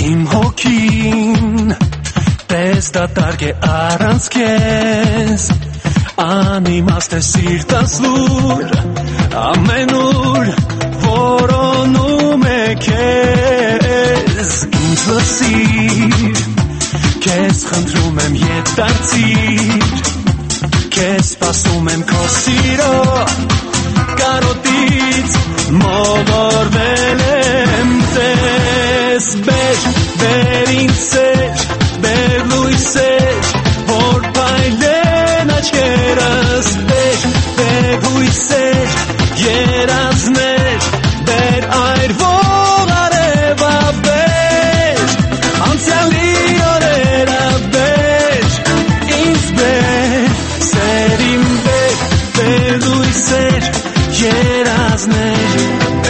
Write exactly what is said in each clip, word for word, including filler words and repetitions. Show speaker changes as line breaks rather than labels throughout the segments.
Իմ հոգին պես դատարկ է առանց քեզ, անիմաստ է սիրտս լուր, ամենուր որոնում է քեզ, ինձ լսիր, քեզ խնդրում եմ ետ դարձիր, քեզ սպասում եմ քո սիրո կարոտից, մոլորվել եմ ձեզ, բեր, բեր ինձ սեր, բեր լույսեր, որ փայլեն աչքերս, բեր, բեր հույսեր, երազներ, բեր այրվող արևա, բեր, անցյալի օրերը, բեր, ինձ բեր, սեր իմ բեր, բեր լույսեր, երազներ,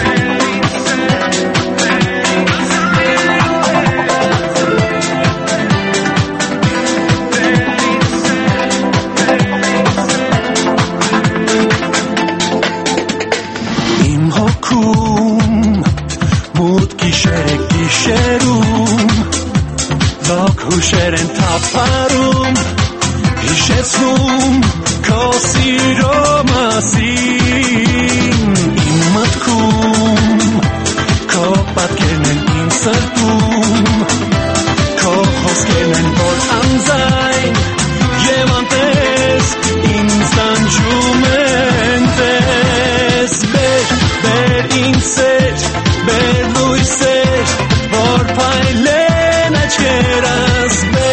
հուշեր են թափարում, հիշեցնում քո սիրո մասին, իմ մտքում քո պատկերն են իմ սրտում, քո խոսքերն են որ անձայն և անտես ինձ տանջում են ձեզ, բեր, բեր ինձ սեր, բեր լույսեր, որ փայլեն աչքերս,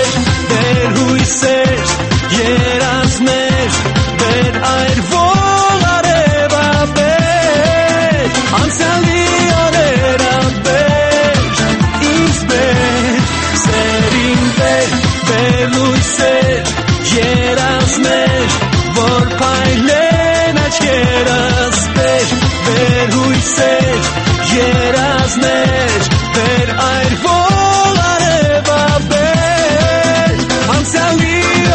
երազներ, բեր այրվող արևա, բեր, անցյալի օրերը, բեր, ինձ բեր, սերին բեր, բեր լույսեր, երազներ, որ փայլեն աչքերս, բեր, բեր հույսեր, երազներ, բեր այրվող արևա, բեր, անցյալի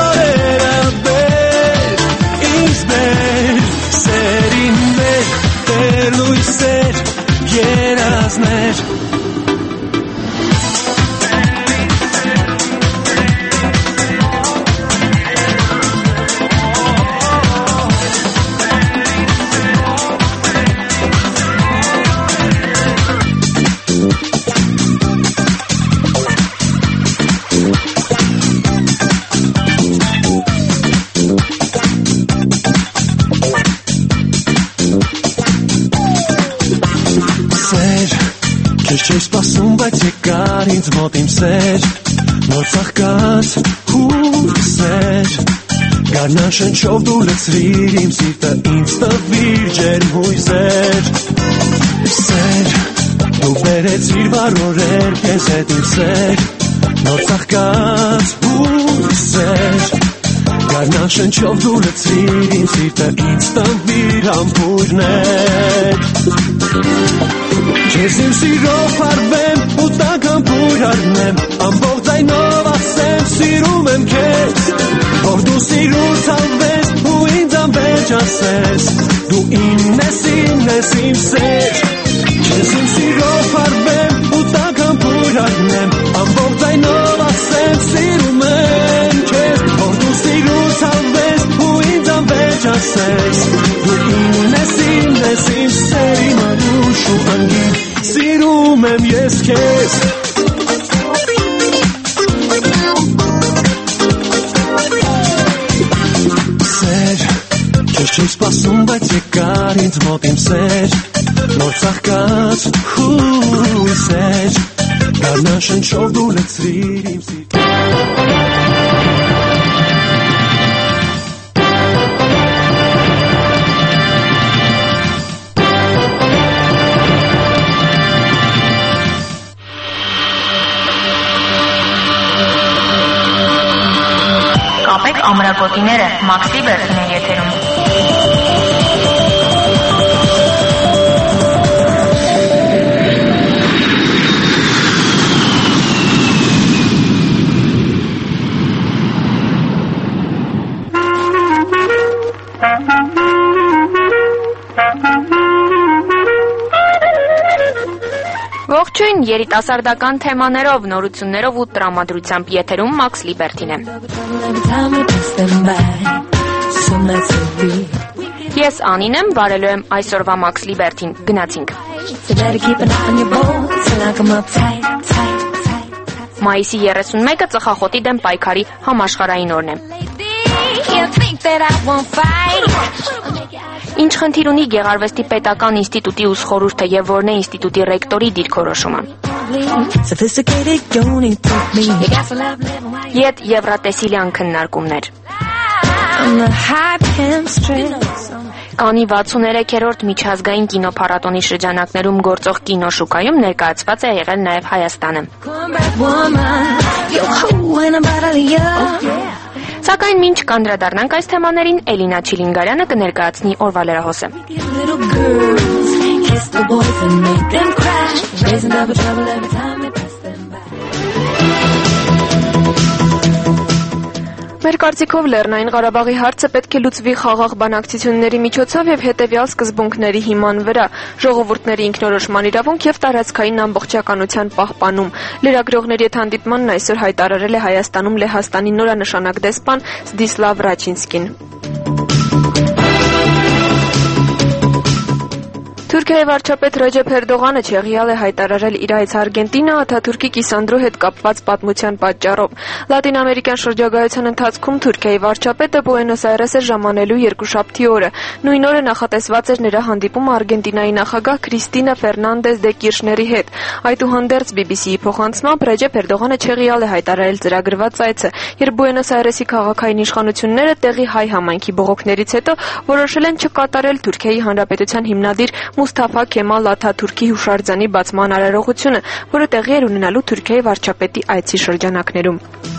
լույսեր, երազներ, Քեզ չէի սպասում, բայց եկար ինձ մոտ իմ սեր, նոր ծաղկած հույսեր, գարնան շնչով դու լցրիր իմ սիրտը, ինձ տվիր ջերմ հույսեր, սեր, դու բերեցիր վառորել քեզ հետ իմ սեր, նոր ծաղկած հույսեր, գարնան շնչով դու լցրիր իմ սիրտը, ինձ տվիր համբույրներ, Քեզ իմ սիրով հարվեմ ու տագամբույր առնեմ, ամբողջ ձայնով ասեմ սիրում եմ քեզ, որ դու սիրուր ցանվես ու ինձ անվերջ ասես, դու իմն ես, իմն ես իմ սեր, քեզ իմ սիրով հարվեմ ու տագամբույր առնեմ, ամբողջ ձայնով ասեմ սիրում եմ քեզ, որ դու սիրուր ցանվես ու ինձ անվերջ ասես, դու իմն ես, իմն ես իմ սեր, իմ անուշ ու անգին, սիրում եմ ես քեզ, սեր, քեզ չէի սպասում, բայց եկար ինձ մոտ իմ սեր, նոր ծաղկած հույսեր, գարնան շնչով դու լցրիր իմ սիրտը,
ամրակոտիները Մաքսի Բերդն է եթերում։
Ողջույն
երիտասարդական թեմաներով, նորություններով ու տրամադրությամբ եթերում Max Liberty-ն է։ Ես Անին եմ, բարելու եմ այսօրվա Max Liberty-ն, գնացինք։ Մայիսի երեսունմեկը ծխախոտի դեմ պայքարի համաշխարհային օրն է։ Ինչ խնդիր ունի Գեղարվեստի պետական ինստիտուտի ուսխորհուրդը եւ որն է ինստիտուտի ռեկտորի դիրքորոշումը։ Ետ եվրատեսիլյան քննարկումներ։ Կանի վաթսուններեքերորդ միջազգային կինոփառատոնի շրջանակներում գործող կինոշուկայում ներկայացված է եղել նաև Հայաստանը։ Սակայն մինչ կանդրադառնանք այս թեմաներին, Էլինա Չիլինգարյանը կներկայացնի օրվա լրահոսը։ Մեր կարծիքով Լեռնային Ղարաբաղի հարցը պետք է լուծվի խաղաղ բանակցությունների միջոցով եւ հետեւյալ սկզբունքների հիման վրա՝ ժողովուրդների ինքնորոշման իրավունք եւ տարածքային ամբողջականության պահպանում։ Լրագրողների հետ հանդիպմանն այսօր հայտարարել է Հայաստանում Լեհաստանի նորանշանակ դեսպան Զդիսլավ Ռաչինսկին։ Թուրքիայի վարչապետ Ռեջեփ Էրդողանը չեղյալ է հայտարարել իր այց Արգենտինա Աթաթուրքի կիսանդրու հետ կապված պատմության պատճառով։ Լատինամերիկյան շրջագայության ընթացքում Թուրքիայի վարչապետը Բուենոս Այրես էր ժամանելու երկուշաբթի օրը։ Նույն օրը նախատեսված էր նրա հանդիպումը Արգենտինայի նախագահ Քրիստինա Ֆերնանդես դե Կիրշների հետ։ Այդուհանդերձ բի բի սի-ի փոխանցմամբ Ռեջեփ Էրդողանը չեղյալ է հայտարարել ծրագրված այցը, երբ Բուենոս Այրեսի քաղաքային իշխանությունները տեղի հայ համայնքի բողոքներից հետո որոշել են չկատարել Թուրքիայի Հանրապետության հիմնադիր Մուսթաֆա Քեմալ Աթաթուրքի հուշարձանի բացման արարողությունը, որը տեղի էր ունենալու Թուրքիայի վարչապետի այցի շրջանակներում։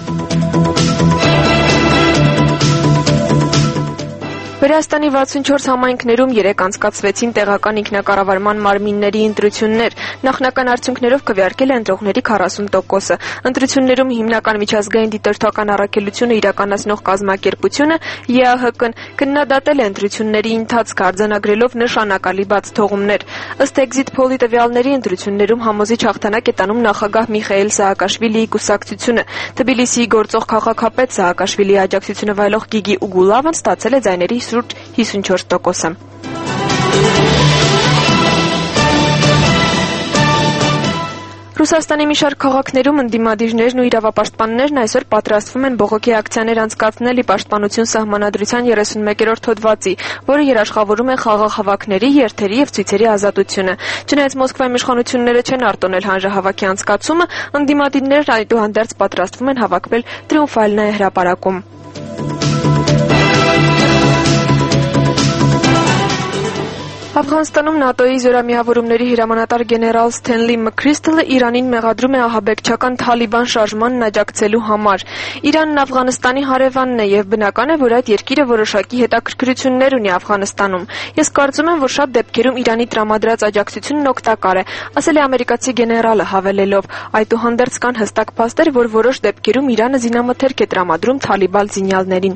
Վրաստանի վաթսունչորս համայնքներում երեկ անցկացվեցին տեղական ինքնակառավարման մարմինների ընտրություններ։ Նախնական արդյունքներով քվեարկել է ընտրողների քառասուն տոկոսը։ Ընտրություններում հիմնական միջազգային դիտորդական առաքելությունը իրականացնող կազմակերպությունը Է Ա Հ Կ-ն քննադատել է ընտրությունների ընթացքը, արձանագրելով նշանակալի բացթողումներ։ Ըստ Exit Poll-ի տվյալների ընտրություններում համոզիչ հաղթանակ է տանում նախագահ Միխայիլ Սաակաշվիլիի կուսակցությունը։ Թբիլիսիի գործող քաղաքապետ Սաակաշվիլիի աջակցությունը վայելող Գիգի Ուգուլավն ստացել է ձայների շուրջ հիսունչորս տոկոսը։ Ռուսաստանի մի շարք քաղաքներում ընդդիմադիրներն ու իրավապաշտպաններն այսօր պատրաստվում են բողոքի ակցիաներ անցկացնել ի պաշտպանություն սահմանադրության երեսունմեկերորդ հոդվածի, որը երաշխավորում է խաղաղ հավաքների, երթերի եւ ցույցերի ազատությունը։ Չնայած Մոսկվայում իշխանությունները չեն արտոնել հանրահավաքի անցկացումը, ընդդիմադիրներն այդուհանդերձ պատրաստվում են հավաքվել Տրիումֆալնայե հրապարակում։ Աֆղանստանում ՆԱՏՕ-ի զորամիավորումների հրամանատար գեներալ Սթենլի Մքրիստլը Իրանին մեղադրում է ահաբեկչական Թալիբան շարժմանն աջակցելու համար։ Իրանն Աֆղանստանի հարևանն է եւ բնական է, որ այդ երկիրը որոշակի հետաքրքրություններ ունի Աֆղանստանում։ Ես կարծում եմ, որ շատ դեպքերում Իրանի տրամադրած աջակցությունն օգտակար է, ասել է ամերիկացի գեներալը, հավելելով. Այդուհանդերձ կան հստակ փաստեր, որ որոշ դեպքերում Իրանը զինամթերք է տրամադրում Թալիբան զինյալներին։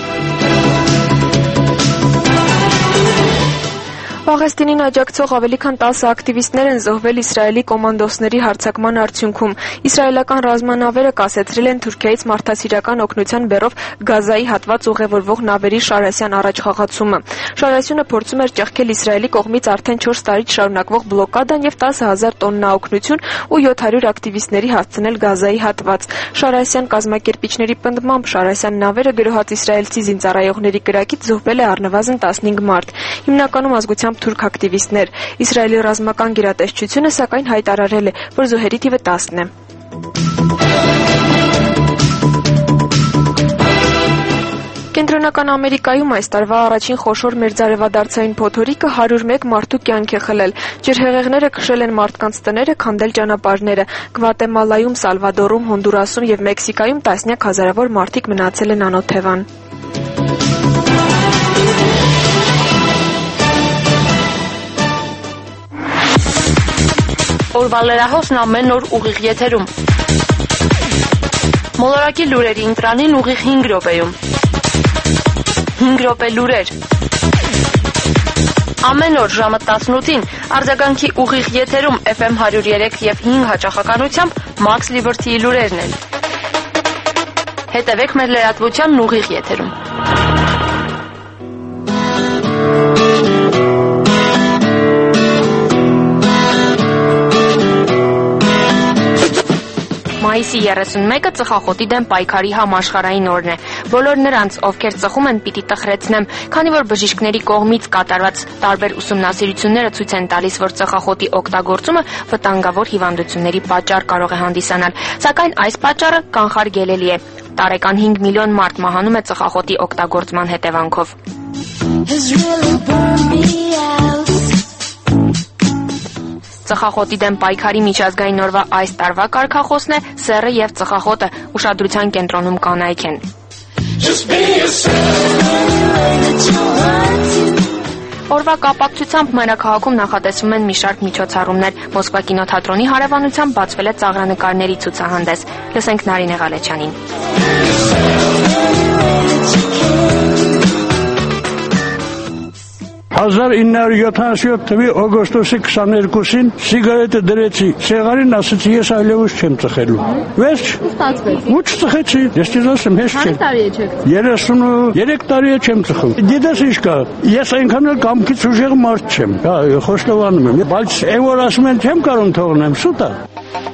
Պաղեստինին աջակցող ավելի քան տասը ակտիվիստներ են զոհվել Իսրայելի կոմանդոսների հարձակման արդյունքում։ Իսրայելական ռազմանավերը կասեցրել են Թուրքիայից մարդասիրական օգնության բեռով Գազայի հատված ուղևորվող նավերի Շարասյան առաջխաղացումը։ Շարասյանը փորձում էր ճեղքել Իսրայելի կողմից արդեն չորս տարի շարունակվող բլոկադան եւ տասը հազար տոննա օգնություն ու յոթ հարյուր ակտիվիստների հասցնել Գազայի հատված։ Շարասյան կազմակերպիչների պնդմամբ Շարասյան նավերը գրոհած իսրայելցի զինծառայողների կրակից զոհվել է առնվազն տասնհինգ մարդ։ Հիմնականում ազգությամբ թուրք ակտիվիստներ։ Իսրայելի ռազմական գերատեսչությունը սակայն հայտարարել է, որ զոհերի թիվը տասն է։ Կենտրոնական Ամերիկայում այս տարվա առաջին խոշոր մերձարևադարձային փոթորիկը հարյուր մեկ մարդու կյանք է խլել։ Ջրհեղեղները քշել են մարդկանց տները, քանդել ճանապարհները։ Գվատեմալայում, Սալվադորում, Հոնդուրասում եւ Մեքսիկայում տասնյակ հազարավոր մարդիկ մնացել են անօթևան։ Օրվա լրահոսն ամեն օր ուղիղ եթերում։ Մոլորակի լուրերի ընտրանին ուղիղ հինգ րոպեում։ հինգ րոպե լուրեր։ Ամեն օր ժամը տասնութին արձագանքի ուղիղ եթերում Էֆ Էմ հարյուր երեք և հինգ հաճախականությամբ Max Liberty-ի լուրերն են։ Հետևեք մեր լրատվությանն ուղիղ եթերում։ Մայիսի երեսունմեկը ծխախոտի դեմ պայքարի համաշխարհային օրն է։ Բոլոր նրանց, ովքեր ծխում են, պիտի տխրեցնեմ, քանի որ բժիշկների կողմից կատարված տարբեր ուսումնասիրությունները ցույց են տալիս, որ ծխախոտի օգտագործումը վտանգավոր հիվանդությունների պատճառ կարող է հանդիսանալ։ Սակայն այս պատճառը կանխարգելելի է։ Տարեկան հինգ միլիոն մարդ մահանում է ծխախոտի օգտագործման հետևանքով։ Ծխախոտի դեմ պայքարի միջազգային օրվա այս տարվա կարգախոսն է սեռը և ծխախոտը, ուշադրության կենտրոնում կանայք են։ Օրվա կապակցությամբ մայրաքաղաքում նախատեսվում են մի շարք միջոցառումներ։ Մոսկվա կինոթատրոնի հարևանությամբ բացվել է ծաղրանկարների ցուցահանդես։ Լսենք Նարինե Ղալեչյանին։
հազար ինը հարյուր յոթանասյոթ թվականի օգոստոսի քսաներկուսին սիգարետը դրեցի սեղանին, ասեցի ես այլևս չեմ ծխելու։ Վերջ։
Ստացվեց։
Ու չծխեցի։ Ես քեզ ասեմ, հեշտ չէ։
Քանի տարի է չեք։
երեսունուերեք տարի է չեմ ծխում։ Գիտես ինչ կա, ես այնքան էլ կամքից ուժեղ մարդ չեմ։ Հա, խոստովանում եմ, բայց այն որ ասում են չեմ կարող թողնեմ, սուտ է։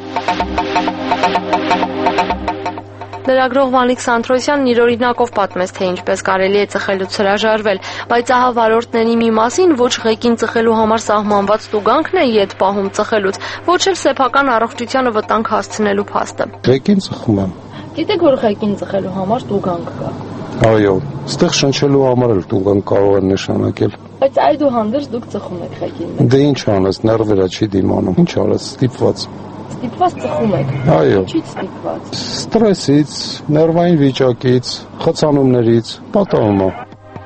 Լրագրող Վանիկ Սանթրոսյանն իր օրինակով պատմեց, թե ինչպես կարելի է ծխելուց հրաժարվել, բայց ահա վարորդների մի մասին ոչ ղեկին ծխելու համար սահմանված տուգանքն է ետ պահում ծխելուց, ոչ էլ սեփական առողջությանը վտանգ հասցնելու փաստը։
Ղեկին ծխում եմ։
Գիտեք, որ ղեկին ծխելու համար տուգանք կա։
Այո, ստեղ շնչելու համար էլ տուգանք կարող են նշանակել։
Բայց այդուհանդերձ դուք ծխում եք ղեկին։
Դե ինչ անես, նерվերա չի դիմանում։ Ինչ արես, ստիպված։
Ստիպված ծխում եք։
Այո։
Ինչի՞ց ստիպված։
Ստրեսից, նерվային վիճակից, խցանումներից, պատահում է։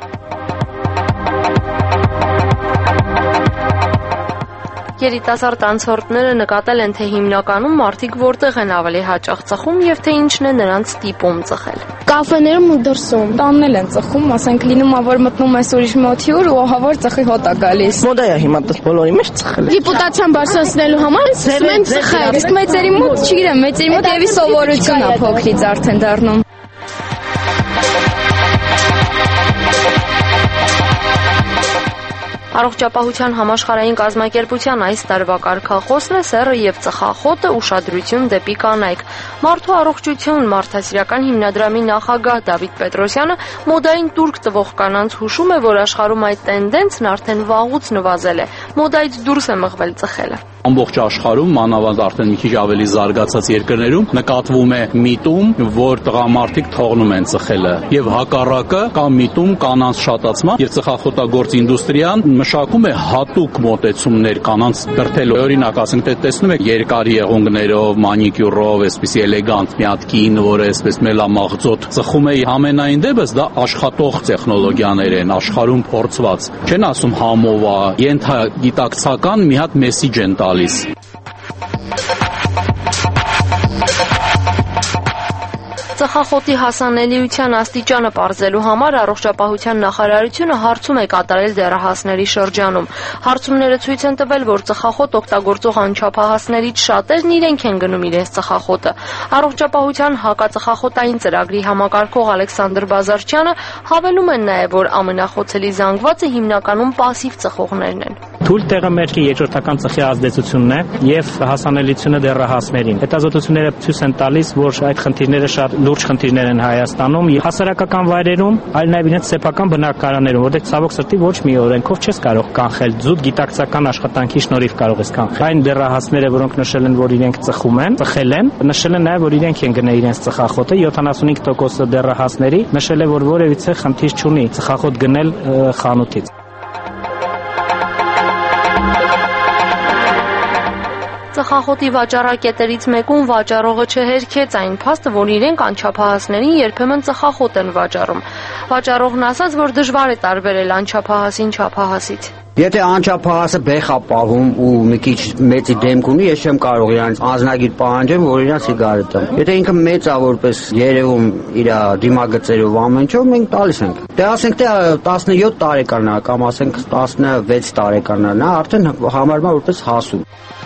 Երիտասարդ անցորդները նկատել են, թե հիմնականում մարդիկ որտեղ են ավելի հաճախ ծխում եւ թե ինչն է նրանց ստիպում ծխել։
Կաֆեներում ու դրսում տանն էլ են ծխում, ասենք լինում ա որ մտնում ես ուրիշ մոթի ուր ու ահա որ ծխի հոտ է գալիս։
Մոդա է հիմա դες բոլորի մեջ ծխել։
Ռեպուտացիան բարձրացնելու համար սկսում են ծխել։ Իսկ մեծերի մոտ, չգիտեմ, մեծերի մոտ եւի սովորություն է փոքրից արդեն դառնում։
Առողջապահության համաշխարհային կազմակերպության այս տարվա կարգախոսն է սեռը եւ ծխախոտը ուշադրություն դեպի կանայք։ Մարդու առողջություն մարդասիրական հիմնադրամի նախագահ Դավիթ Պետրոսյանը մոդային տուրք տվող կանանց հուշում է, որ աշխարհում այդ տենդենսն արդեն վաղուց նվազել է։ Մոդայից դուրս է մղվել ծխելը։
Ամբողջ աշխարհում, մանավանդ արդեն մի քիչ ավելի զարգացած երկրներում նկատվում է միտում, որ տղամարդիկ թողնում են ծխելը, եւ հակառակը կա միտում կանանց շատացման, եւ ծխախոտագործ ինդուստրիան մշակում է հատուկ մոտեցումներ կանանց կրթելու։ Օրինակ, ասենք, թե տեսնում եք երկար եղունգներով, մանիկյուրով, այսպիսի էլեգանտ մի հատ կին, որը այսպես մելամաղձոտ ծխում է, ամենայն դեպս դա աշխատող տեխնոլոգիաներ են, աշխարհում փորձված։ Չեն ասում համով է, ենթագիտակցական մի հատ մեսիջ են տալիս։
Ծխախոտի հասանելիության աստիճանը պարզելու համար առողջապահության նախարարությունը հարցում է կատարել դեռահասների շրջանում։ Հարցումները ցույց են տվել, որ ծխախոտ օգտագործող անչափահասներից շատերն իրենք են գնում իրենց ծխախոտը։ Առողջապահության հակածխախոտային ծրագրի համակարգող Ալեքսանդր Բազարչյանը հավելում են նաև, որ ամենախոցելի զանգվածը հիմնականում պասիվ ծխողներն են։
Թույլ տեղը մերկի երկրորդական ծխի ազդեցությունն է եւ հասանելիությունը դեռահասներին։ Հետազոտությունները ցույց են տալիս, որ այդ խնդիրները շատ լուրջ խնդիրներ են Հայաստանում, հասարակական վայրերում, այլ նաեւ իրենց սեփական բնակարաններում, որտեղ ցավոք սրտի ոչ մի օրենքով չես կարող կանխել, զուտ գիտակցական աշխատանքի շնորհիվ կարող ես կանխել։ Այն դեռահասները, որոնք նշել են, որ իրենք ծխում են, ծխել են, նշել են նաեւ, որ իրենք են գնել իրենց ծխախոտը, յոթանասունհինգ տոկոս դեռահասների նշել է, որ որևիցե խնդիր չունի ծխախոտ գնել խանութից։
Ծխախոտի վաճառակետերից մեկում վաճառողը չհերքեց այն փաստը, որ իրենք անչափահասներին երբեմն ծխախոտ են վաճառում։ Վաճառողն ասաց, որ դժվար է տարբերել անչափահասին չափահասից։
Եթե անչափահասը բեխ է պահում ու մի քիչ մեծի դեմք ունի, ես չեմ կարող իրանց անձնագիր պահանջեմ, որ իրան սիգարետ տամ։ Եթե ինքը մեծ է որպես երևում իր դիմագծերով ամեն ինչ, մենք տալիս ենք։ Դե ասենք թե տասնյոթ տարեկան է կամ ասենք տասնվեց տարեկան է, նա արդեն համարվում է որպես հասուն։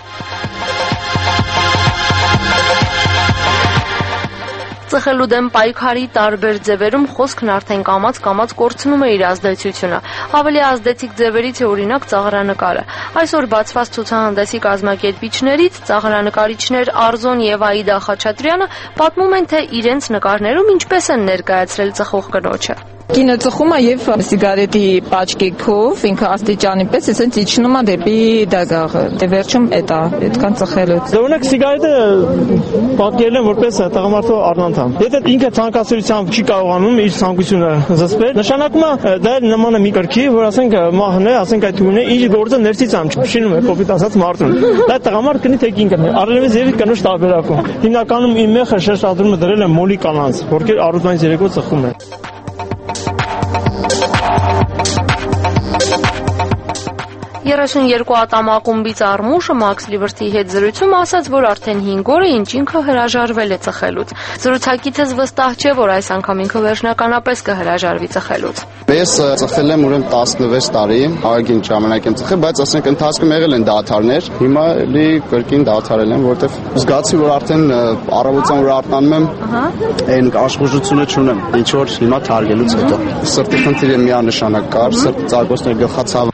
Ծխելու դեմ պայքարի տարբեր ձևերում խոսքն արդեն կամաց-կամաց կորցնում է իր ազդեցությունը։ Ավելի ազդեցիկ ձևերից է օրինակ ծաղրանկարը։ Այսօր բացված ցուցահանդեսի կազմակերպիչներից ծաղրանկարիչներ Արզոն եւ Աիդա Խաչատրյանը պատմում են, թե իրենց նկարներում ինչպես են ներկայացրել ծխող կնոջը։
Կինը ծխում է եւ սիգարետի պաչկեքով ինքը աստիճանի պես էսենց իջնում է դեպի դագաղը։ Դե վերջում էտա, այդքան ծխելուց։
Դե օրինակ սիգարետը պատկերել են որպես տղամարդու առնանդամ։ Եթե ինքը ցանկացությունությամբ չի կարողանում իր ցանկությունը զսպել, նշանակում է դա նման է մի կրքի, որ ասենք մահն է, ասենք այդ ունի իր գործը ներսից ամ չփշինում է կոպիտ ասած մարդուն։ Դա տղամարդ կնի թե կինքն է։ Առնվազն եւ կնոջ տարբերակում։ Հիմնականում իմ մեխը շեշտադրումը դրել է մոլի կանանց, որքեր առուտանից երեկո ծխում են։
երեսունյոթ ատամ ակումբի Արմուշը Մաքս Լիվրթիի հետ զրույցում ասաց, որ արդեն հինգ օր է ինչ ինքը հրաժարվել է ծխելուց։ Զրուցակիցս վստահ չէ, որ այս անգամ ինքը վերջնականապես կհրաժարվի ծխելուց։
Ես ծխել եմ ուրեմն տասնվեց տարի, ահագին ժամանակ եմ ծխել, բայց ասենք ընթացքում եղել են դադարներ, հիմա էլի կրկին դադարել եմ, որովհետև զգացի, որ արդեն առավոտյան որ արթնանում եմ, այն աշխուժությունը չունեմ, ինչ որ հիմա թարգելուց հետո։ Սրտի խնդիրը միանշանակ կար, սրտի ծակոցներ, գլխացավ։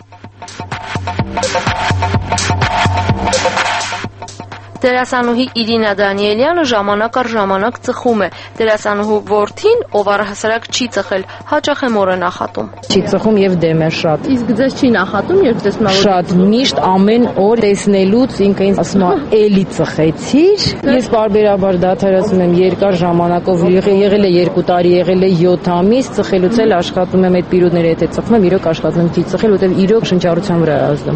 Դերասանուհի Իրինա Դանիելյանը ժամանակ առ ժամանակ ծխում է։ Դերասանուհու որդին, ով առհասարակ չի ծխել, հաճախ է մորը նախատում։
Չի ծխում եւ դեմ է շատ։
Իսկ ձեզ չի նախատում, երբ տեսնում եք։
Շատ միշտ ամեն օր տեսնելուց ինքը ինձ ասում է՝ «Էլի ծխեցիր»։ Ես բարբերաբար դադարեցնում եմ երկար ժամանակով, եղել է երկու տարի, եղել է յոթ ամիս, ծխելուց էլ աշխատում եմ այդ պիրոդների հետ ծխում եմ, իրոք աշխատում եմ չի ծխել, որտեղ իրոք շնչառության վրա է ազդում։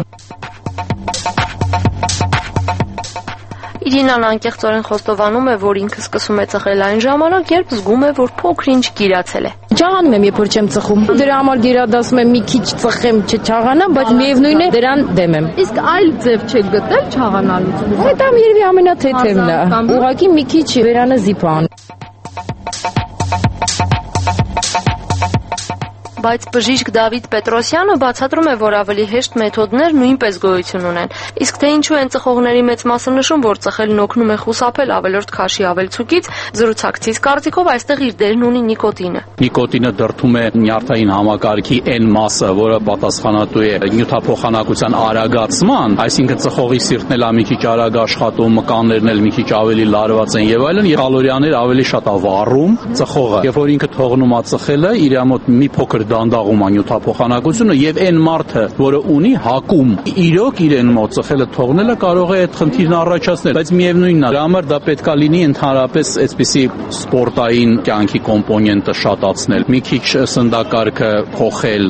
Իրինան անկեղծորեն խոստովանում է, որ ինքը սկսում է ծխել այն ժամանակ, երբ զգում է, որ փոքր-ինչ գիրացել է։
Չաղանում եմ, երբ որ չեմ ծխում։ Դրա համար գերադասում եմ մի քիչ ծխեմ, չչաղանամ, բայց միևնույն է դրան դեմ եմ։
Իսկ այլ ձև չեք գտել չաղանալուց։
Դա երևի ամենաթեթևն է։ Ուղղակի մի քիչ վերանը զիփան։
Բայց բժիշկ Դավիթ Պետրոսյանը բացատրում է, որ ավելի հեշտ մեթոդներ նույնպես գոյություն ունեն։ Իսկ թե ինչու են ծխողների մեծ մասը նշում, որ ծխելն օգնում է խուսափել ավելորդ քաշի ավելցուկից, զրուցակցից կարծիքով այստեղ իր դերն ունի նիկոտինը։
Նիկոտինը դրդում է նյարդային համակարգի այն մասը, որը պատասխանատու է նյութափոխանակության արագացման, այսինքն ծխողի սիրտն էլ մի քիչ արագ աշխատում, մկաններն էլ մի քիչ ավելի լարված են եւ այլն, եւ կալորիաներ ավելի շատ է վառում ծխողը։ Երբ որ ինքը թողնում է ծխելը, իր մոտ մի փոքր դանդաղում է նյութափոխանակությունը եւ այն մարդը, որը ունի հակում, իրոք իրեն մոտ ծխելը թողնելը կարող է այդ խնդիրն առաջացնել, բայց միևնույնն է, դրա համար դա պետքա լինի ընդհանրապես այսպիսի սպորտային կյանքի կոմպոնենտը շատացնել, մի քիչ սննդակարգը փոխել։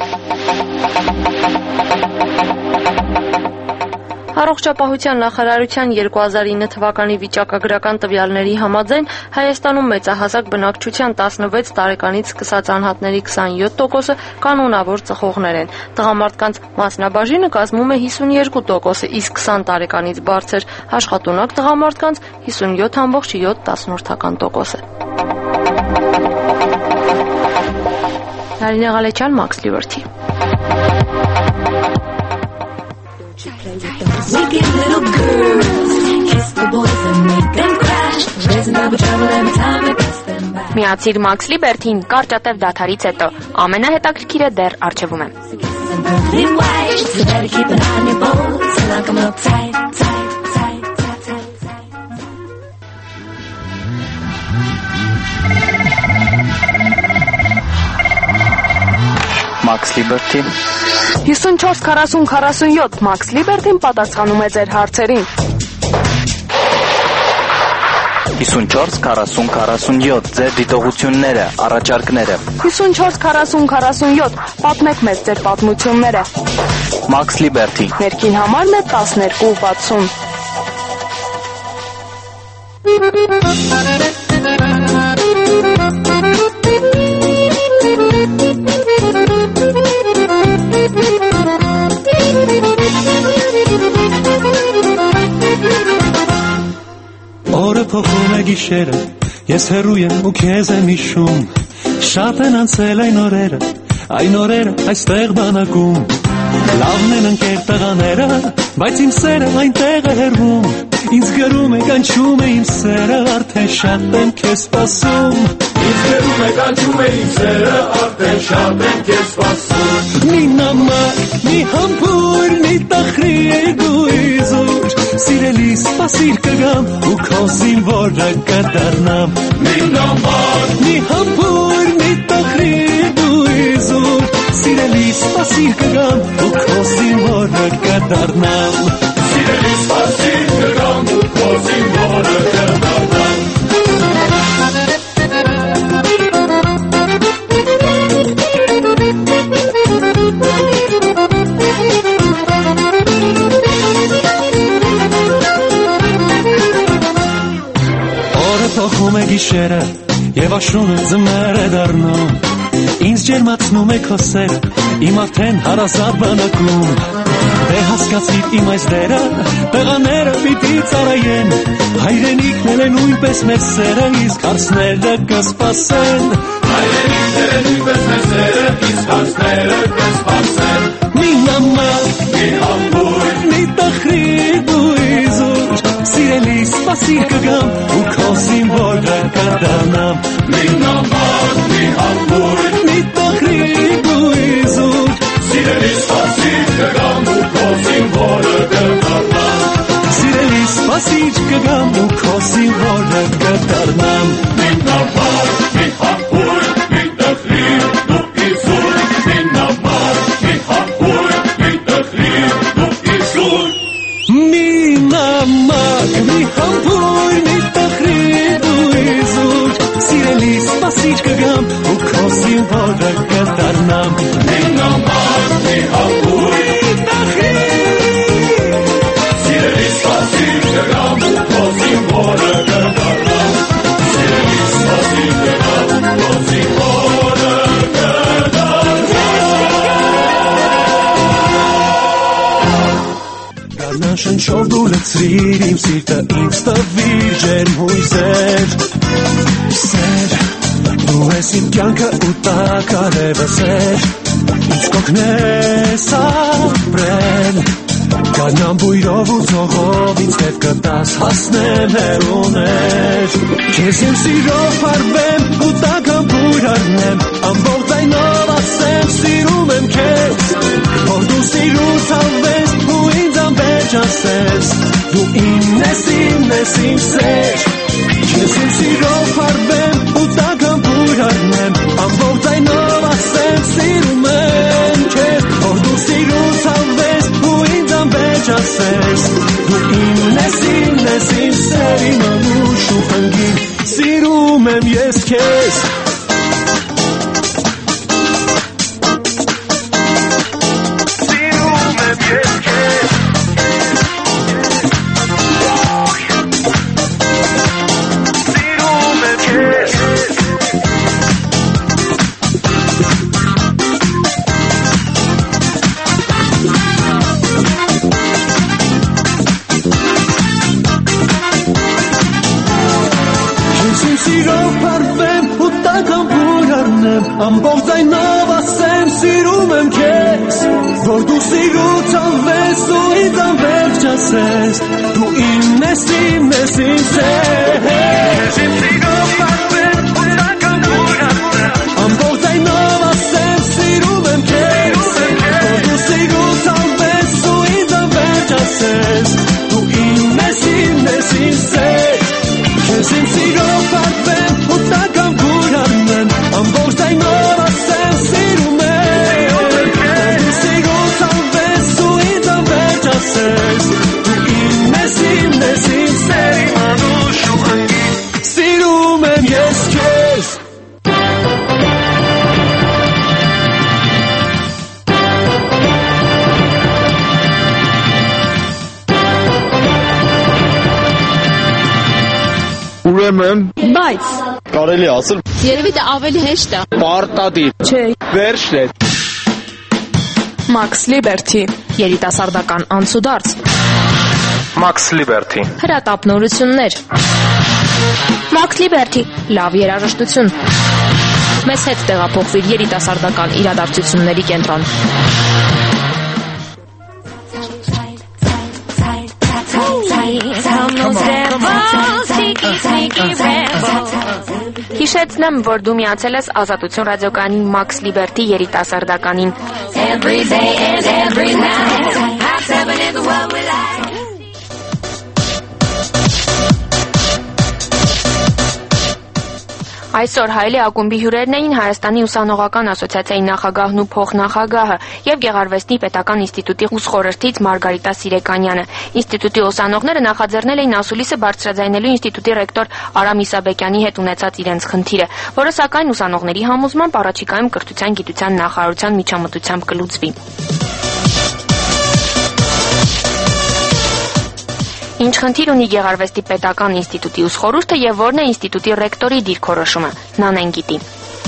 Առողջապահության նախարարության երկու հազար ինը թվականի վիճակագրական տվյալների համաձայն Հայաստանում մեծահասակ բնակչության տասնվեց տարեկանից սկսած անհատների քսանյոթ տոկոսը կանոնավոր ծխողներ են։ Տղամարդկանց մասնաբաժինը կազմում է հիսունյոթ տոկոսը, իսկ քսան տարեկանից բարձր աշխատունակ տղամարդկանց հիսունյոթ կόμμα յոթ տոկոսը։ Նարինե Ղալեչյան, Մաքս Լիվրթի։
Wicked little girls, kiss the boys and make them crash. Raising double trouble every time we pass them by.
Միացիր Մաքս Լիբերթին կարճատև դադարից հետո։ Ամենահետաքրքիրը դեռ առջևում է։
Մաքս Լիբերթի
հիսունչորս քառասուն քառասունյոթ Մաքս Լիբերթին պատասխանում է ձեր հարցերին։
հիսունչորս քառասուն քառասունյոթ ձեր դիտողությունները, առաջարկները։
հիսունչորս քառասուն քառասունյոթ պատմեք մեզ ձեր պատմությունները։
Մաքս Լիբերթի
ներքին համարն է տասներկու վաթսուն։
Օրը փոխում է գիշերը, ես հեռու եմ ու քեզ եմ հիշում, շատ են անցել այն օրերը, այն օրերը այստեղ բանակում, լավն են ընկեր տղաները, բայց իմ սերը այնտեղ է հեռվում, ինձ գրում է կանչում է իմ սերը, արդեն շատ եմ քեզ սպասում, ինձ գրում է կանչում է իմ սերը, արդեն շատ եմ քեզ սպասում, մի նամակ, մի համբույր, մի տխրի դու իզուր, սիրելի սպասիր կգամ ու քո զինվորը կդառնամ, մի նամակ, մի համբույր, մի տխրի դու իզուր, սիրելի սպասիր կգամ ու քո զինվորը կդառնամ, սիրելի սպասիր կգամ ու քո զինվորը կդառնամ. Փոխում է գիշերը եւ աշունը ձմեռ է դառնում, ինձ ջերմացնում է քո սերը, իմ արդեն հարազատ բանակում, դե հասկացիր իմ այս դերը, տղաները պիտի ծառայեն, հայրենիքն են նույնպես մեր սերը, իսկ հարցները կսպասեն, հայրենիքն են նույնպես մեր սերը, իսկ հարցները կսպասեն, մի նամակ, մի համբույր, մի տխրի դու իզուր, սիրելի սպասիր կգամ ու քո զինվորը կդառնամ, մի նամակ, մի համբույր, մի տխրի դու իզուր, սիրելի սպասիր կգամ ու քո զինվորը կդառնամ, սիրելի սպասիր կգամ ու քո զինվորը կդառնամ, մի նամակ, մի համբույր, մի տխրի դու իզուր, մի նամակ, մի համբույր, մի տխրի դու իզուր, մի նամակ, մի համբույր, մի տխրի դու իզուր, սիրելի սպասիր կգամ ու քո զինվորը կդառնամ, մի նամակ, մի համբույր, մի տխրի, սիրելի սպասիր կգամ ու քո զինվորը կդառնամ, սիրելի սպասիր կգամ ու քո զինվորը կդառնամ. Շնչով դու լցրիր իմ սիրտը, ինձ տվիր ջերմ հույսեր, սեր, դու ես իմ կյանքը ու տակարևը սեր, ինձ կօգնես ապրել, գարնան բույրով ու ծողով ինձ հետ կտաս հասնեմ հեռուներ, քեզ եմ սիրով փարվեմ ու տական բույր առնեմ, ամբողջ այնով ասեմ սիրում եմ քեզ, որ դու սիրուց հավես ու ինձ անվերջ ասես, դու իմն ես, իմն ես, իմ սեր, քեզ եմ սիրով փարվեմ ու տական բույր առնեմ, ամբողջ այնով ասեմ սիրում եմ քեզ, որ դու սիրուց հավես ու ինձ անվերջ ասես, դու իմն ես, իմն ես, իմ սեր, իմ անուշ ու խնգին, սիրում եմ ես քեզ. Ամբողջ այնով ասեմ սիրում եմ քեզ, որ դու սիրուց անվես ու ինձ անվերջ ասես, դու իմն ես, իմն ես, իմ սեր, սիրով պարվեմ ու տական բույր առնեմ, ամբողջ այնով ասեմ սիրում եմ քեզ, որ դու սիրուց անվես ու ինձ անվերջ ասես, դու իմն ես, իմն ես, իմ սեր, քեզ իմ սիրով պարվեմ ու տական բույր առնեմ, ամբողջ այնով ասեմ սիրում եմ քեզ, դու սիրուց անվես ու ինձ անվերջ ասես, դու իմն ես, իմն ես, իմ սեր, իմ անուշ ու խնգին, սիրում եմ ես քեզ.
Ուրեմն,
բայց
կարելի ասել,
երևի դա ավելի հեշտ է,
պարտադիր,
չէ,
վերջն է.
Max Liberty երիտասարդական անցուդարձ.
Max Liberty
Հրատապնորություններ Max Liberty լավ երաժշտություն Մեզ հետ տեղափոխվիր երիտասարդական իրադարձությունների կենտրոն Հիշեցնեմ, որ դու միացել ես Ազատություն ռադիոկայանի Max Liberty երիտասարդականին Every day and every night Half seven is what we like Այսօր Հայելի ակումբի հյուրերն էին Հայաստանի ուսանողական ասոցիացիայի նախագահն ու փոխնախագահը եւ Գեղարվեստի պետական ինստիտուտի ուսխորհրդից Մարգարիտա Սիրեկանյանը։ Ինստիտուտի ուսանողները նախաձեռնել էին ասուլիսը բարձրաձայնելու ինստիտուտի ռեկտոր Արամ Իսաբեկյանի հետ ունեցած իրենց խնդիրը, որը սակայն ուսանողների համոզմամբ առաջիկայում կրթության գիտության նախարարության միջամտությամբ կլուծվի։ Ինչ խնդիր ունի Գեղարվեստի պետական ինստիտուտի ուսխորհուրդը եւ որն է ինստիտուտի ռեկտորի դիրքորոշումը։ Նանեն գիտի։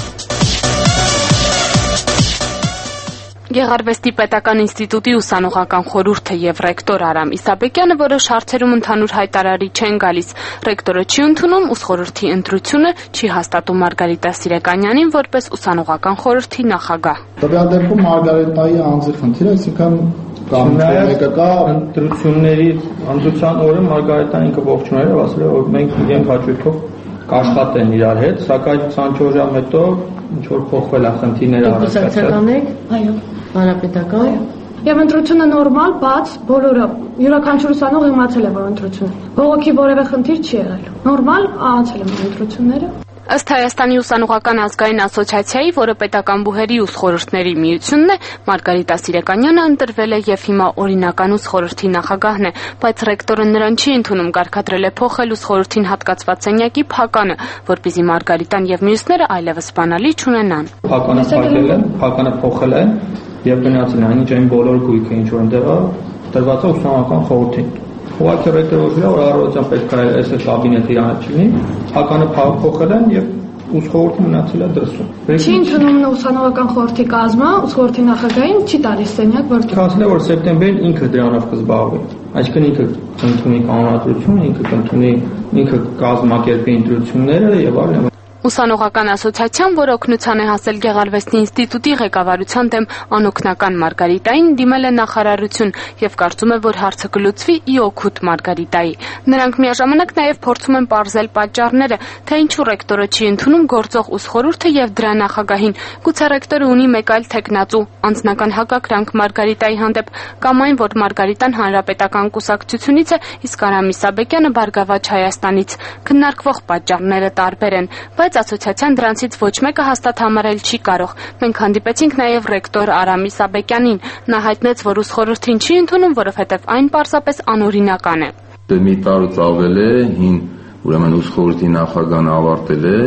Գեղարվեստի պետական ինստիտուտի ուսանողական խորհուրդը եւ ռեկտոր Արամ Իսաբեկյանը որոշ հարցերում ընդհանուր հայտարարի չեն գալիս։ Ռեկտորը չի ընդունում ուսխորհրդի ընտրությունը, չի հաստատում Մարգարիտա Սիրեկանյանին որպես ուսանողական խորհրդի նախագահ։
Տվյալ դեպքում Մարգարիտայի անձի խնդիրը, այսինքն կամ մեկը կա
ընտրությունների ընտրության օրը Մարգարիտան ինքը ողջունել էր, ասել էր որ մենք իրենք հաճույքով կաշխատեն իրար հետ, սակայն քսանչորս ժամ հետո ինչ որ փոխվել է խնդիրները
հասկացական եք։ Այո։ Հանրապետական։
Եվ ընտրությունը նորմալ, բաց, բոլորը յուրաքանչյուր ուսանող իմացել է որ ընտրությունը։ Բողոքի որևէ խնդիր չի եղել։ Նորմալ ահացել են ընտրությունները։
Ըստ Հայաստանի ուսանողական ազգային ասոցիացիայի, որը պետական բուհերի ուսխորհուրդների միությունն է, Մարգարիտա Սիրեկանյանը ընտրվել է եւ հիմա օրինական ուսխորհրդի նախագահն է, բայց ռեկտորը նրան չի ընդունում, կարգադրել է փոխել ուսխորհրդին հատկացված սենյակի փականը, որպեսզի Մարգարիտան եւ մյուսները այլևս բանալի չունենան։
Փականը փակել են, փականը փոխել են եւ գնացել են, այնինչ այն բոլոր գույքը ինչ որ ընդեղա տրված է ուսանողական խորհրդին։ Ուղղակի ռեկտորը որ առողջության պետք է այս կաբինետի իրանը չլինի, հականը փոխել են եւ ուսխորհուրդը մնացել է դրսում։
Չի ընդունում ուսանողական խորհրդի կազմը, ուսխորհրդի նախագահին չի տալիս սենյակ, որտեղ
ասել է որ սեպտեմբերին ինքը դրանով կզբաղվի։ Այսինքն ինքը կընդունի կանոնադրությունը, ինքը կընդունի, ինքը կազմակերպի ընտրությունները եւ այլն։
Ուսանողական ասոցիացիան, որ օգնության է հասել Գեղարվեստի ինստիտուտի ղեկավարության դեմ անօգնական Մարգարիտային, դիմել է նախարարություն եւ կարծում է, որ հարցը կլուծվի ի օգուտ Մարգարիտայի։ Նրանք միաժամանակ նաեւ փորձում են պարզել պատճառները, թե ինչու ռեկտորը չի ընդունում գործող ուսխորհուրդը եւ դրա նախագահին։ Գուցե ռեկտորը ունի մեկ այլ թեկնածու, անձնական հակակրանք Մարգարիտայի հանդեպ, կամ այն, որ Մարգարիտան հանրապետական կուսակցությունից է, իսկ Արամ Իսաբեկյանը Բարգավաճ Հայաստանից։ Քննարկվող պատճառները տարբեր են, բայց ասոցիացիան դրանցից ոչ մեկը հաստատ համարել չի կարող։ Մենք հանդիպեցինք նաև ռեկտոր Արամ Իսաբեկյանին։ Նա հայտնեց, որ ուսխորհրդին չի ընդունում, որովհետև այն պարզապես անօրինական է։
Մի տարուց ավել է, հին ուրեմն ուսխորհրդի նախագահն ավարտել է։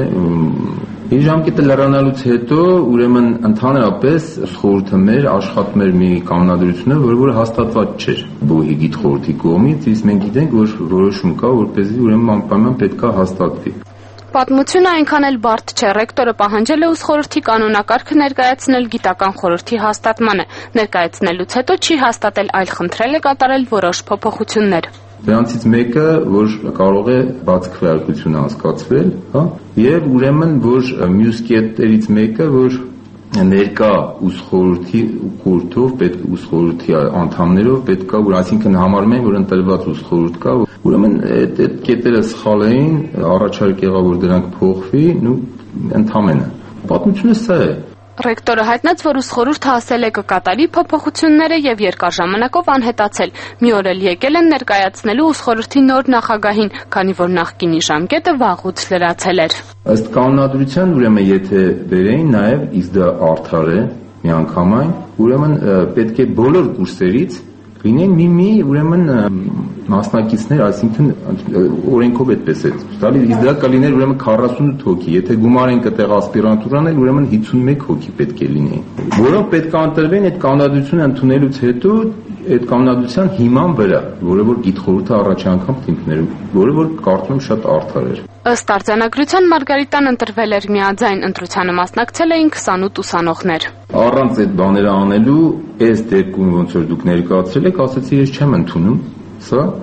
Իր ժամկետը լրանալուց հետո ուրեմն ընդհանրապես ուսխորհուրդը մեր աշխատում էր մի կանոնադրությունը, որը որ հաստատված չէր բուհի գիտխորհրդի կողմից, իսկ մենք գիտենք, որ որոշում կա, որպեսզի ուրեմն անպայման պետք է հաստատվի։
Պատմությունը այնքան էլ բարդ չէ, ռեկտորը պահանջել է ուսխորհրդի կանոնակարգը ներկայացնել գիտական խորհրդի հաստատմանը, ներկայացնելուց հետո չի հաստատել, այլ խնդրել է կատարել որոշ փոփոխություններ։
Դրանցից մեկը, որ կարող է բաց քվեարկություն անցկացվել, հա, եւ ուրեմն որ մյուս կետերից մեկը, որ ներկա ուսխորհրդի կուրթով պետք ուսխորհրդի անդամներով պետք է, որ այսինքն համարում են, որ ընտրված ուսխորհուրդ կա, ուրեմն այդ այդ կետերը սխալ էին, առաջարկ եղավ, որ դրանք փոխվի, ու ընդհանրապես պատմությունը սա է։
Ռեկտորը հայտնեց, որ ուսխորհուրդը հասել է կկատարի փոփոխությունները եւ երկար ժամանակով անհետացել։ Մի օր էլ եկել են ներկայացնելու ուսխորհրդի նոր նախագահին, քանի որ նախկինի ժամկետը վաղուց լրացել էր։
Ըստ կանոնադրության, ուրեմն եթե բերեին նաեւ իսկ դա արդար է միանգամայն, ուրեմն պետք է բոլոր կուրսերից լինեն մի-մի ուրեմն մասնակիցներ, այսինքն օրենքով այդպես է տալի, իսկ դա կլիներ ուրեմն քառասունութ հոգի, եթե գումարեն կտեղ ասպիրանտուրան էլ ուրեմն հիսունմեկ հոգի պետք է լինի, որոնք պետք է ընտրվեն այդ կանոնադրությունը ընդունելուց հետո այդ կանոնադրության հիման վրա, որը որ գիտխորհուրդը առաջ անգամ թիմքներում, որը որ կարծում եմ շատ արդար էր։
Ըստ արձանագրության Մարգարիտան ընտրվել էր միաձայն, ընտրությանը մասնակցել էին քսանութ ուսանողներ։
Առանց այդ բաները անելու, այս դեպքում ոնց որ դուք ներկայացրել եք, ասացի ես չեմ ընդունում, սա,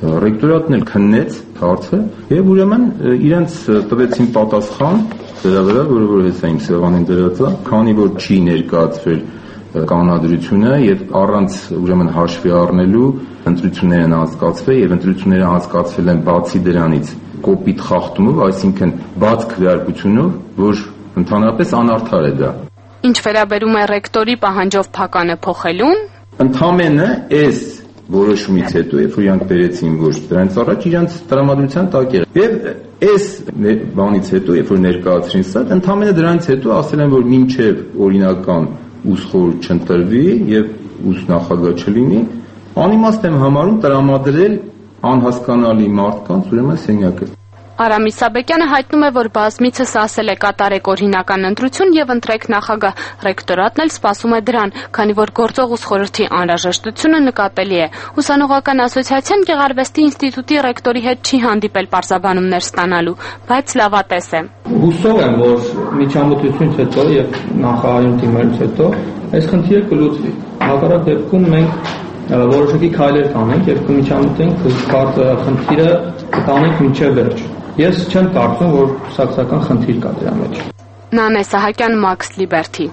Ռեկտորատն էլ քննեց հարցը եւ ուրեմն իրենց տվեցին պատասխան դրա վրա, որը որ հեսա իմ սեղանին դրած է, քանի որ չի ներկայացվել կանոնադրությունը եւ առանց ուրեմն հաշվի առնելու ընտրությունները են անցկացվել եւ ընտրությունները անցկացվել են բացի դրանից կոպիտ խախտումով, այսինքն բաց քվեարկությունով, որ ընդհանրապես անարդար է դա։
Ինչ վերաբերում է ռեկտորի պահանջով փականը փոխելուն,
ընդամենը այս որոշումից հետո, երբ որ իրանք բերեցին, որ դրանից առաջ իրանք տրամադրության տակ եղել։ Եվ այս բանից հետո, երբ որ ներկայացրին սա, ընդամենը դրանից հետո ասել են, որ մինչև օրինական ուսխոր չընտրվի եւ ուս նախագահ չլինի, անիմաստ եմ համարում տրամադրել անհասկանալի մարդկանց ուրեմն սենյակը։
Արամ Իսաբեկյանը հայտնում է, որ բազմիցս ասել է կատարեք օրինական ընտրություն եւ ընտրեք նախագահ։ Ռեկտորատն էլ սպասում է դրան, քանի որ գործող ուսխորհրդի անհրաժեշտությունը նկատելի է։ Ուսանողական ասոցիացիան Գեղարվեստի ինստիտուտի ռեկտորի հետ չի հանդիպել պարզաբանումներ ստանալու, բայց լավատես է։
Հուսով եմ, որ միջամտությունից հետո եւ նախարարին դիմելուց հետո այս խնդիրը կլուծվի։ Հակառակ դեպքում մենք որոշակի քայլեր կանենք եւ կմիջամտենք խնդիրը կտանենք մինչեւ վերջ։ Ես չեմ կարծում, որ սակսական խնդիր կա դրա մեջ։
Նանե Սահակյան, Max Liberty։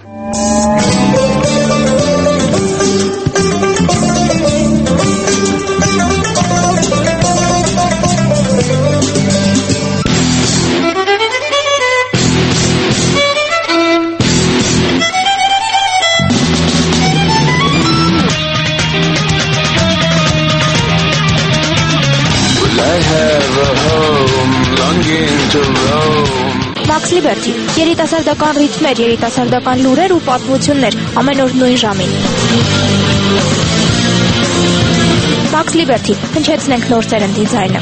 Max Liberty, երիտասարդական ռիթմեր, երիտասարդական լուրեր ու պատմություններ, ամեն օր նույն ժամին։ Max Liberty, հնչեցնենք նոր սերնդի ձայնը։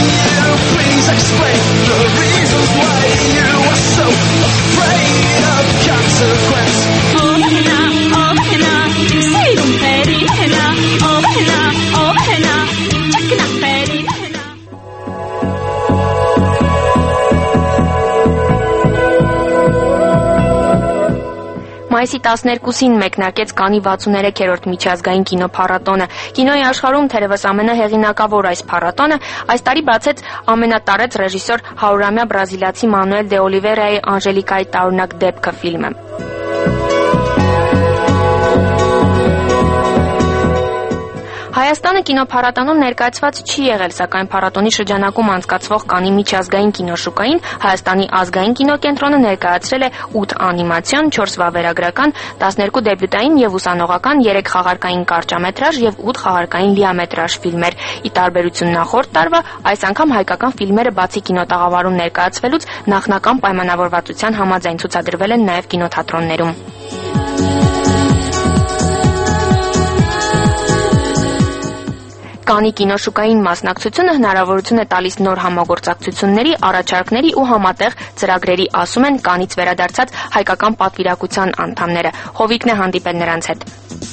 Մայիսի տասներկուսին մեկնարկեց Կանի վաթսուններեքերորդ միջազգային կինոփառատոնը։ Կինոյի աշխարհում թերևս ամենահեղինակավոր այս փառատոնը այս տարի բացեց ամենատարեց ռեժիսոր հարյուրամյա բրազիլացի Մանուել դե Օլիվեյրայի Անժելիկայի տարօրինակ դեպքը ֆիլմը։ Հայաստանը կինոփառատոնում ներկայացված չի եղել, սակայն փառատոնի շրջանակում անցկացվող Կանի միջազգային կինոշուկային Հայաստանի ազգային կինոկենտրոնը ներկայացրել է ութ անիմացիոն, չորս վավերագրական, տասներկու դեբյուտային եւ ուսանողական, երեք խաղարկային կարճամետրաժ եւ ութ խաղարկային լիամետրաժ ֆիլմեր։ Ի տարբերություն նախորդ տարվա, այս անգամ հայկական ֆիլմերը բացի կինոտաղավարում ներկայացվելուց նախնական պայմանավորվածության համաձայն ցուցադրվել են նաեւ կինոթատրոններում։ Կանի կինոշուկային մասնակցությունը հնարավորություն է տալիս նոր համագործակցությունների, առաջարկների ու համատեղ ծրագրերի, ասում են Կանից վերադարձած հայկական պատվիրակության անդամները։ Հովիկն է հանդիպել նրանց հետ։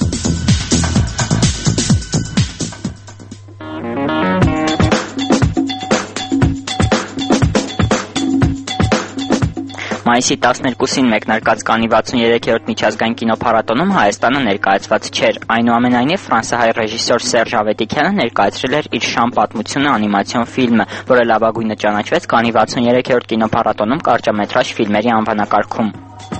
Մայիսի տասներկուսին մեկնարկած Կանի վաթսուններեքերորդ միջազգային կինոփառատոնում Հայաստանը ներկայացված չէր։ Այնուամենայնիվ ֆրանսահայ ռեժիսոր Սերժ Ավետիքյանը ներկայացրել էր իր «Շամ պատմությունը» անիմացիոն ֆիլմը, որը լավագույնը ճանաչվեց Կանի վաթսուններեքերորդ կինոփառատոնում կարճամետրաժ ֆիլմերի անվանակարգում։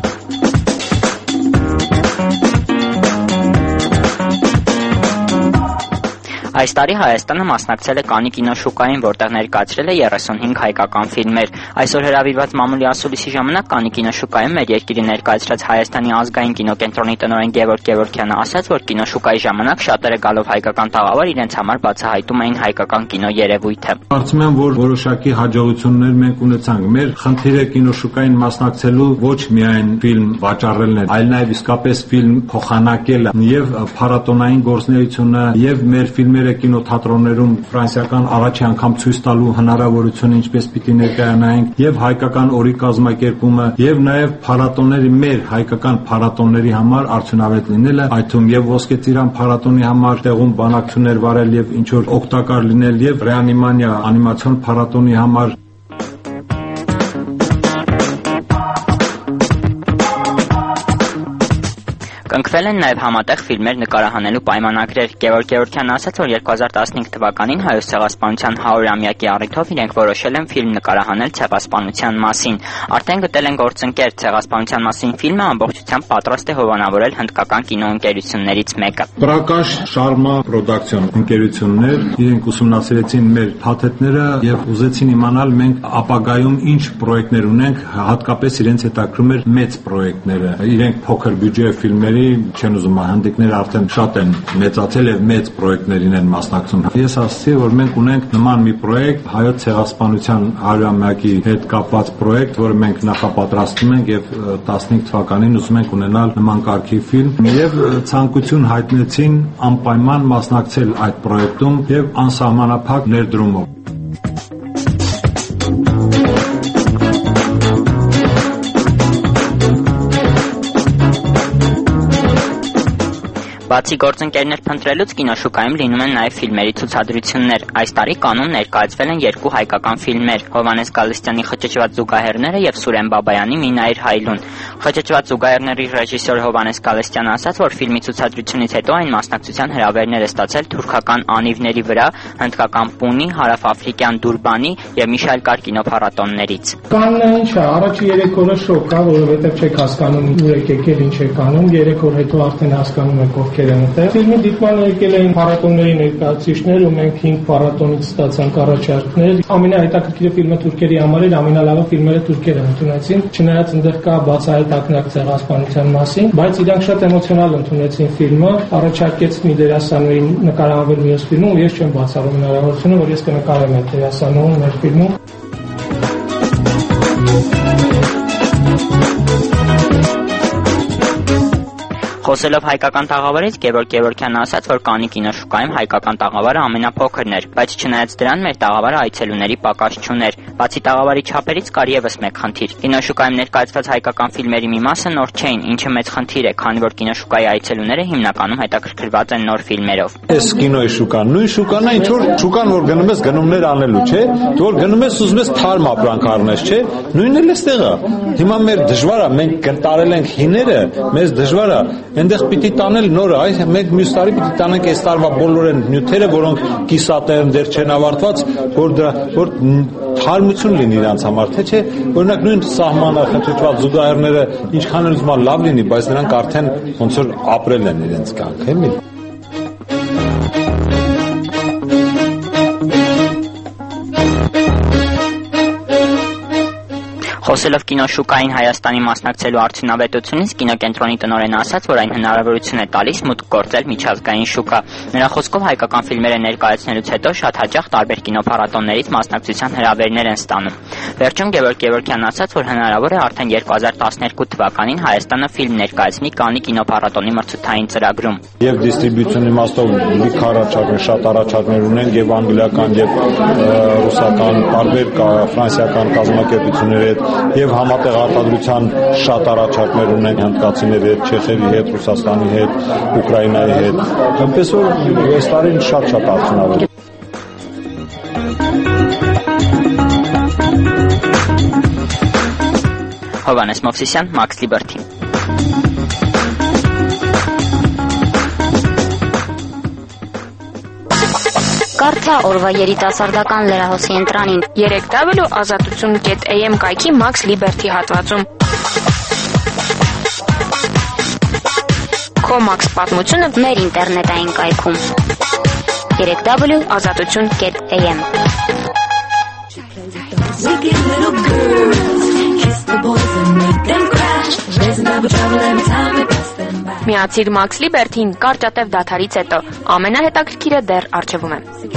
Այս տարի Հայաստանը մասնակցել է Կանի կինոշուկային, որտեղ ներկայացրել է երեսունհինգ հայկական ֆիլմեր։ Այսօր հրավիրված մամուլի ասուլիսի ժամանակ Կանի կինոշուկայում մեր երկիրի ներկայացրած Հայաստանի ազգային կինոկենտրոնի տնօրեն Գևորգ Գևորգյանը ասաց, որ կինոշուկայի ժամանակ շատերը գալով հայկական տաղավար իրենց համար բացահայտում էին հայկական կինո երևույթը։
Կարծում եմ, որ որոշակի հաջողություններ մենք ունեցանք։ Մեր խնդիրը կինոշուկային մասնակցելու ոչ միայն ֆիլմ վաճառելն է, այլ նաև իսկապես ֆիլմ փոխանակելը եւ փառատոնային գործունեությունը եւ մեր ֆիլմերը կինոթատրոններում ֆրանսիական առաջի անգամ ցույց տալու հնարավորությունը ինչպես պիտի ներկայանայինք եւ հայկական օրի կազմակերպումը եւ նաեւ փառատոնների մեր հայկական փառատոնների համար արդյունավետ լինելը, այդ թվում եւ ոսկե ծիրան փառատոնի համար տեղում բանակցություններ վարել եւ ինչ որ օգտակար լինել եւ ռեանիմանիա անիմացիոն փառատոնի համար
Կնքվել են նաև համատեղ ֆիլմեր նկարահանելու պայմանագրեր։ Գևորգ Գևորգյանն ասաց, որ երկու հազար տասնհինգ թվականին Հայոց ցեղասպանության հարյուրամյակի առիթով իրենք որոշել են ֆիլմ նկարահանել ցեղասպանության մասին։ Արդեն գտել են գործընկեր։ Ցեղասպանության մասին ֆիլմը ամբողջությամբ պատրաստ է հովանավորել հնդկական կինոընկերություններից մեկը։
Պրակաշ Շարմա Պրոդակցիոն ընկերություններ իրենք ուսումնասիրեցին մեր փաթեթները եւ ուզեցին իմանալ մենք ապագայում ինչ պրոյեկտներ ունենք, հատկապես իրենց հետաքրում էր մեծ պրոյեկտները։ Իրենք փոքր բյուջե ֆիլմերի չեն ուզում, հանդիկները արդեն շատ են մեծացել եւ մեծ պրոյեկտներին են մասնակցում։ Ես ասացի, որ մենք ունենք նման մի պրոյեկտ Հայոց ցեղասպանության հարյուրամյակի հետ կապված պրոյեկտ, որը մենք նախապատրաստում ենք եւ տասնհինգ թվականին ուզում ենք ունենալ նման կարգի ֆիլմ եւ ցանկություն հայտնեցին անպայման մասնակցել այդ պրոյեկտում եւ անսահմանափակ ներդրումով։
Բացի գործընկերներ փնտրելուց կինոշուկայում լինում են նաև ֆիլմերի ցուցադրություններ։ Այս տարի կանոն ներկայացվել են երկու հայկական ֆիլմեր՝ Հովհաննես Գալստյանի «Խճճված զուգահեռները» եւ Սուրեն Բաբայանի «Մինայր հայլուն»։ «Խճճված զուգահեռների» ռեժիսոր Հովհաննես Գալստյանը ասաց, որ ֆիլմի ցուցադրությունից հետո այն մասնակցության հրավերներ է ստացել թուրքական անիվների վրա, հնդկական Պունի, հարավաֆրիկյան Դուրբանի եւ մի շարք այլ կինոփառատոներից։
Կաննը ինչ է, առաջի երեք օրը շոկ է, որովհետեւ չեք հասկանում ուր եք եկել, ինչ եք անում, երեք օր հետո արդեն հասկանում եք ովքեր են այդտեղ։ Ֆիլմի դիտմանը եկել էին փառատոների ներկայացուցիչներ ու մենք հինգ փառատոնից ստացանք առաջարկներ։ Ամենահետաքրքիրը ֆիլմը թուրքերի համար էր, ամենալավը ֆիլմերը թուրքերը ընդունեցին, չնայած այնտեղ կա բացահայտ ակնարկ ցեղասպանության մասին, բայց իրանք շատ էմոցիոնալ ընդունեցին ֆիլմը, առաջարկեց մի դերասանուհի նկարահանվել մյուս ֆիլմում ու ես չեմ բացառում հնարավորությունը, որ ես կնկարեմ այդ դերասանուհուն մեր ֆիլմում։
Խոսելով հայկական տաղավարից Գևորգ Գևորգյանն ասաց, որ Կաննի կինոշուկայում հայկական տաղավարը ամենափոքրն էր, բայց չնայած դրան մեր տաղավարը այցելուների պակաս չուներ։ Բացի տաղավարի չափերից կար եւս մեկ խնդիր։ Կինոշուկայում ներկայացված հայկական ֆիլմերի մի մասը նոր չէին, ինչը մեծ խնդիր է, քանի որ կինոշուկայի այցելուները հիմնականում հետաքրքրված են նոր ֆիլմերով։
Այս կինոյի շուկան, նույն շուկան է, ինչ որ շուկան որ գնում ես գնումներ անելու, չէ՞, դու որ գնում ես ուզում ես թարմ ապրանք առնես, չէ՞, նույնն էլ էստեղ է։ Հիմա մեր դժվար է, մենք կընտարել ենք հիները, մեզ դժվար է այնտեղ պիտի տանել նորը, այս մենք մյուս տարի պիտի տանենք այս տարվա բոլոր այն նյութերը, որոնք կիսատեր դեռ չեն ավարտված, որ դրա որ թարմություն լինի իրանց համար, թե չէ, օրինակ նույն սահմանը խճճված զուգահեռները ինչքան էլ ուզում լավ լինի, բայց նրանք արդեն ոնց որ ապրել են իրենց կյանքը, էլի։
Խոսելով կինոշուկային Հայաստանի մասնակցելու արդյունավետությունից, կինոկենտրոնի տնօրենը ասաց, որ այն հնարավորություն է տալիս մուտք գործել միջազգային շուկա։ Նրա խոսքով հայկական ֆիլմերը ներկայացնելուց հետո շատ հաճախ տարբեր կինոփառատոներից մասնակցության հրավերներ են ստանում։ Վերջում Գևորգ Գևորգյանն ասաց, որ հնարավոր է արդեն երկու հազար տասներկու թվականին Հայաստանը ֆիլմ ներկայացնի Կաննի կինոփառատոնի մրցութային ծրագրում։
Եվ դիստրիբյուցիոն իմաստով լիք առաջարկներ, շատ առաջարկներ ունենք եւ անգլիական եւ ռուսական, տարբեր ֆրանսիական կազմակերպությունների հետ եւ համատեղ արտադրության շատ առաջարկներ ունենք հնդկացիների հետ, չեխերի հետ, Ռուսաստանի հետ, Ուկրաինայի հետ։ Այնպես որ այս տարին շատ-շատ արդյունավետ։
Հովհաննես Մովսիսյան, Մաքս Լիբերթի։
Կարծա օրվա երիտասարդական լրահոսի ընտրանին
երեք w ազատություն կետ a m կայքի Մաքս Լիբերթի հատվածում։ Քո Մաքս պատմությունը
մեր ինտերնետային կայքում երեք w
ազատություն կետ a m Միացիր Մաքս Լիբերթին կարճատև դադարից հետո։ Ամենահետաքրքիրը դեռ առջևում է։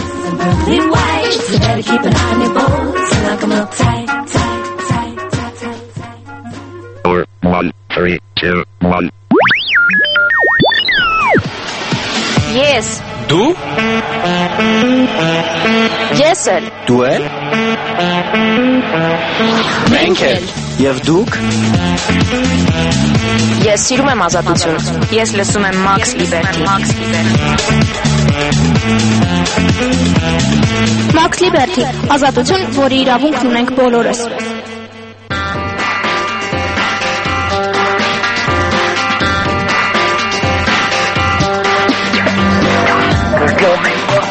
Ես։
Դու։
Ես էլ։
Դու էլ։ Մենք էլ։ Եվ դուք։
Ես սիրում եմ ազատություն։ Ես լսում եմ Մաքս Լիբերթի։
Մաքս Լիբերթի, ազատություն, որի իրավունքն ունենք բոլորս։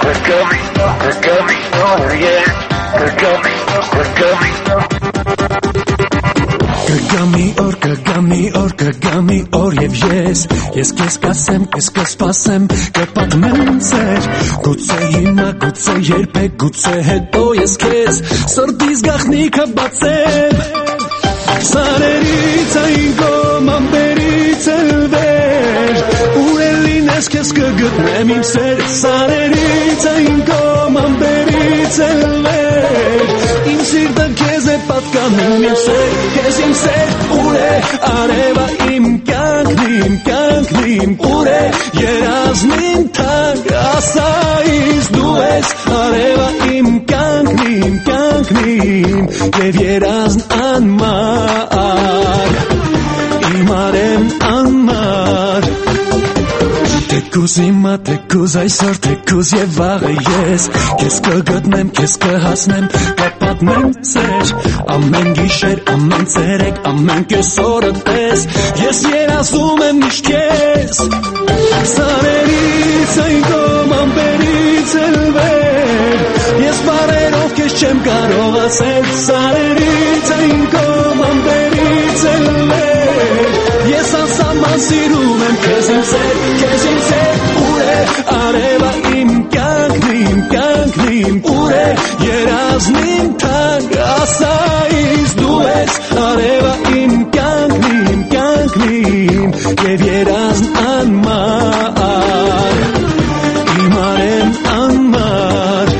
Կգամի օր, կգամի օր, կգամի օր եւ ես Ես քեզ կասեմ, քեզ կսպասեմ, կպատմեմ ձեր Գուցե հիմա, գուցե երբեք, գուցե հետո ես քեզ Սրտիս գաղտնիքը բացեմ Սարերից այն կողմ, ամպերից էլ վեր Ուր էլ լինես քեզ կգտնեմ իմ սեր Սարերից այն կողմ, ամպերից էլ վեր Իմ սիրտը քեզ է պատկանում իմ սեր Քեզ իմ սեր ուր է արևա իմ կյանքն իմ կյանքն իմ Ուր է երազնին թանկ ասա ինձ դու ես արևա իմ կյանքն իմ կյանքն իմ Եվ երազն անմար Իմ արևն անմար Թեկուզ հիմա, թեկուզ այսօր, թեկուզ եւ վաղը ես Քեզ կգտնեմ, քեզ կհասնեմ, կպատմեմ ձեր Ամեն գիշեր, ամեն ցերեկ, ամեն կեսօրը պես Ես երազում եմ միշտ քեզ Սարերից այն կողմ, ամպերից էլ վեր Ես բառերով քեզ չեմ կարող ասել Սարերից այն կողմ, ամպերից էլ վեր Ես անսահման սիրում եմ քեզ իմ սեր, քեզ իմ սեր Ուր է արևա իմ կյանքն իմ կյանքն իմ Ուր է երազն իմ թանկ ասա ինձ դու ես արևա իմ կյանքն իմ կյանքն իմ Եվ երազն անմար Իմ արևն անմար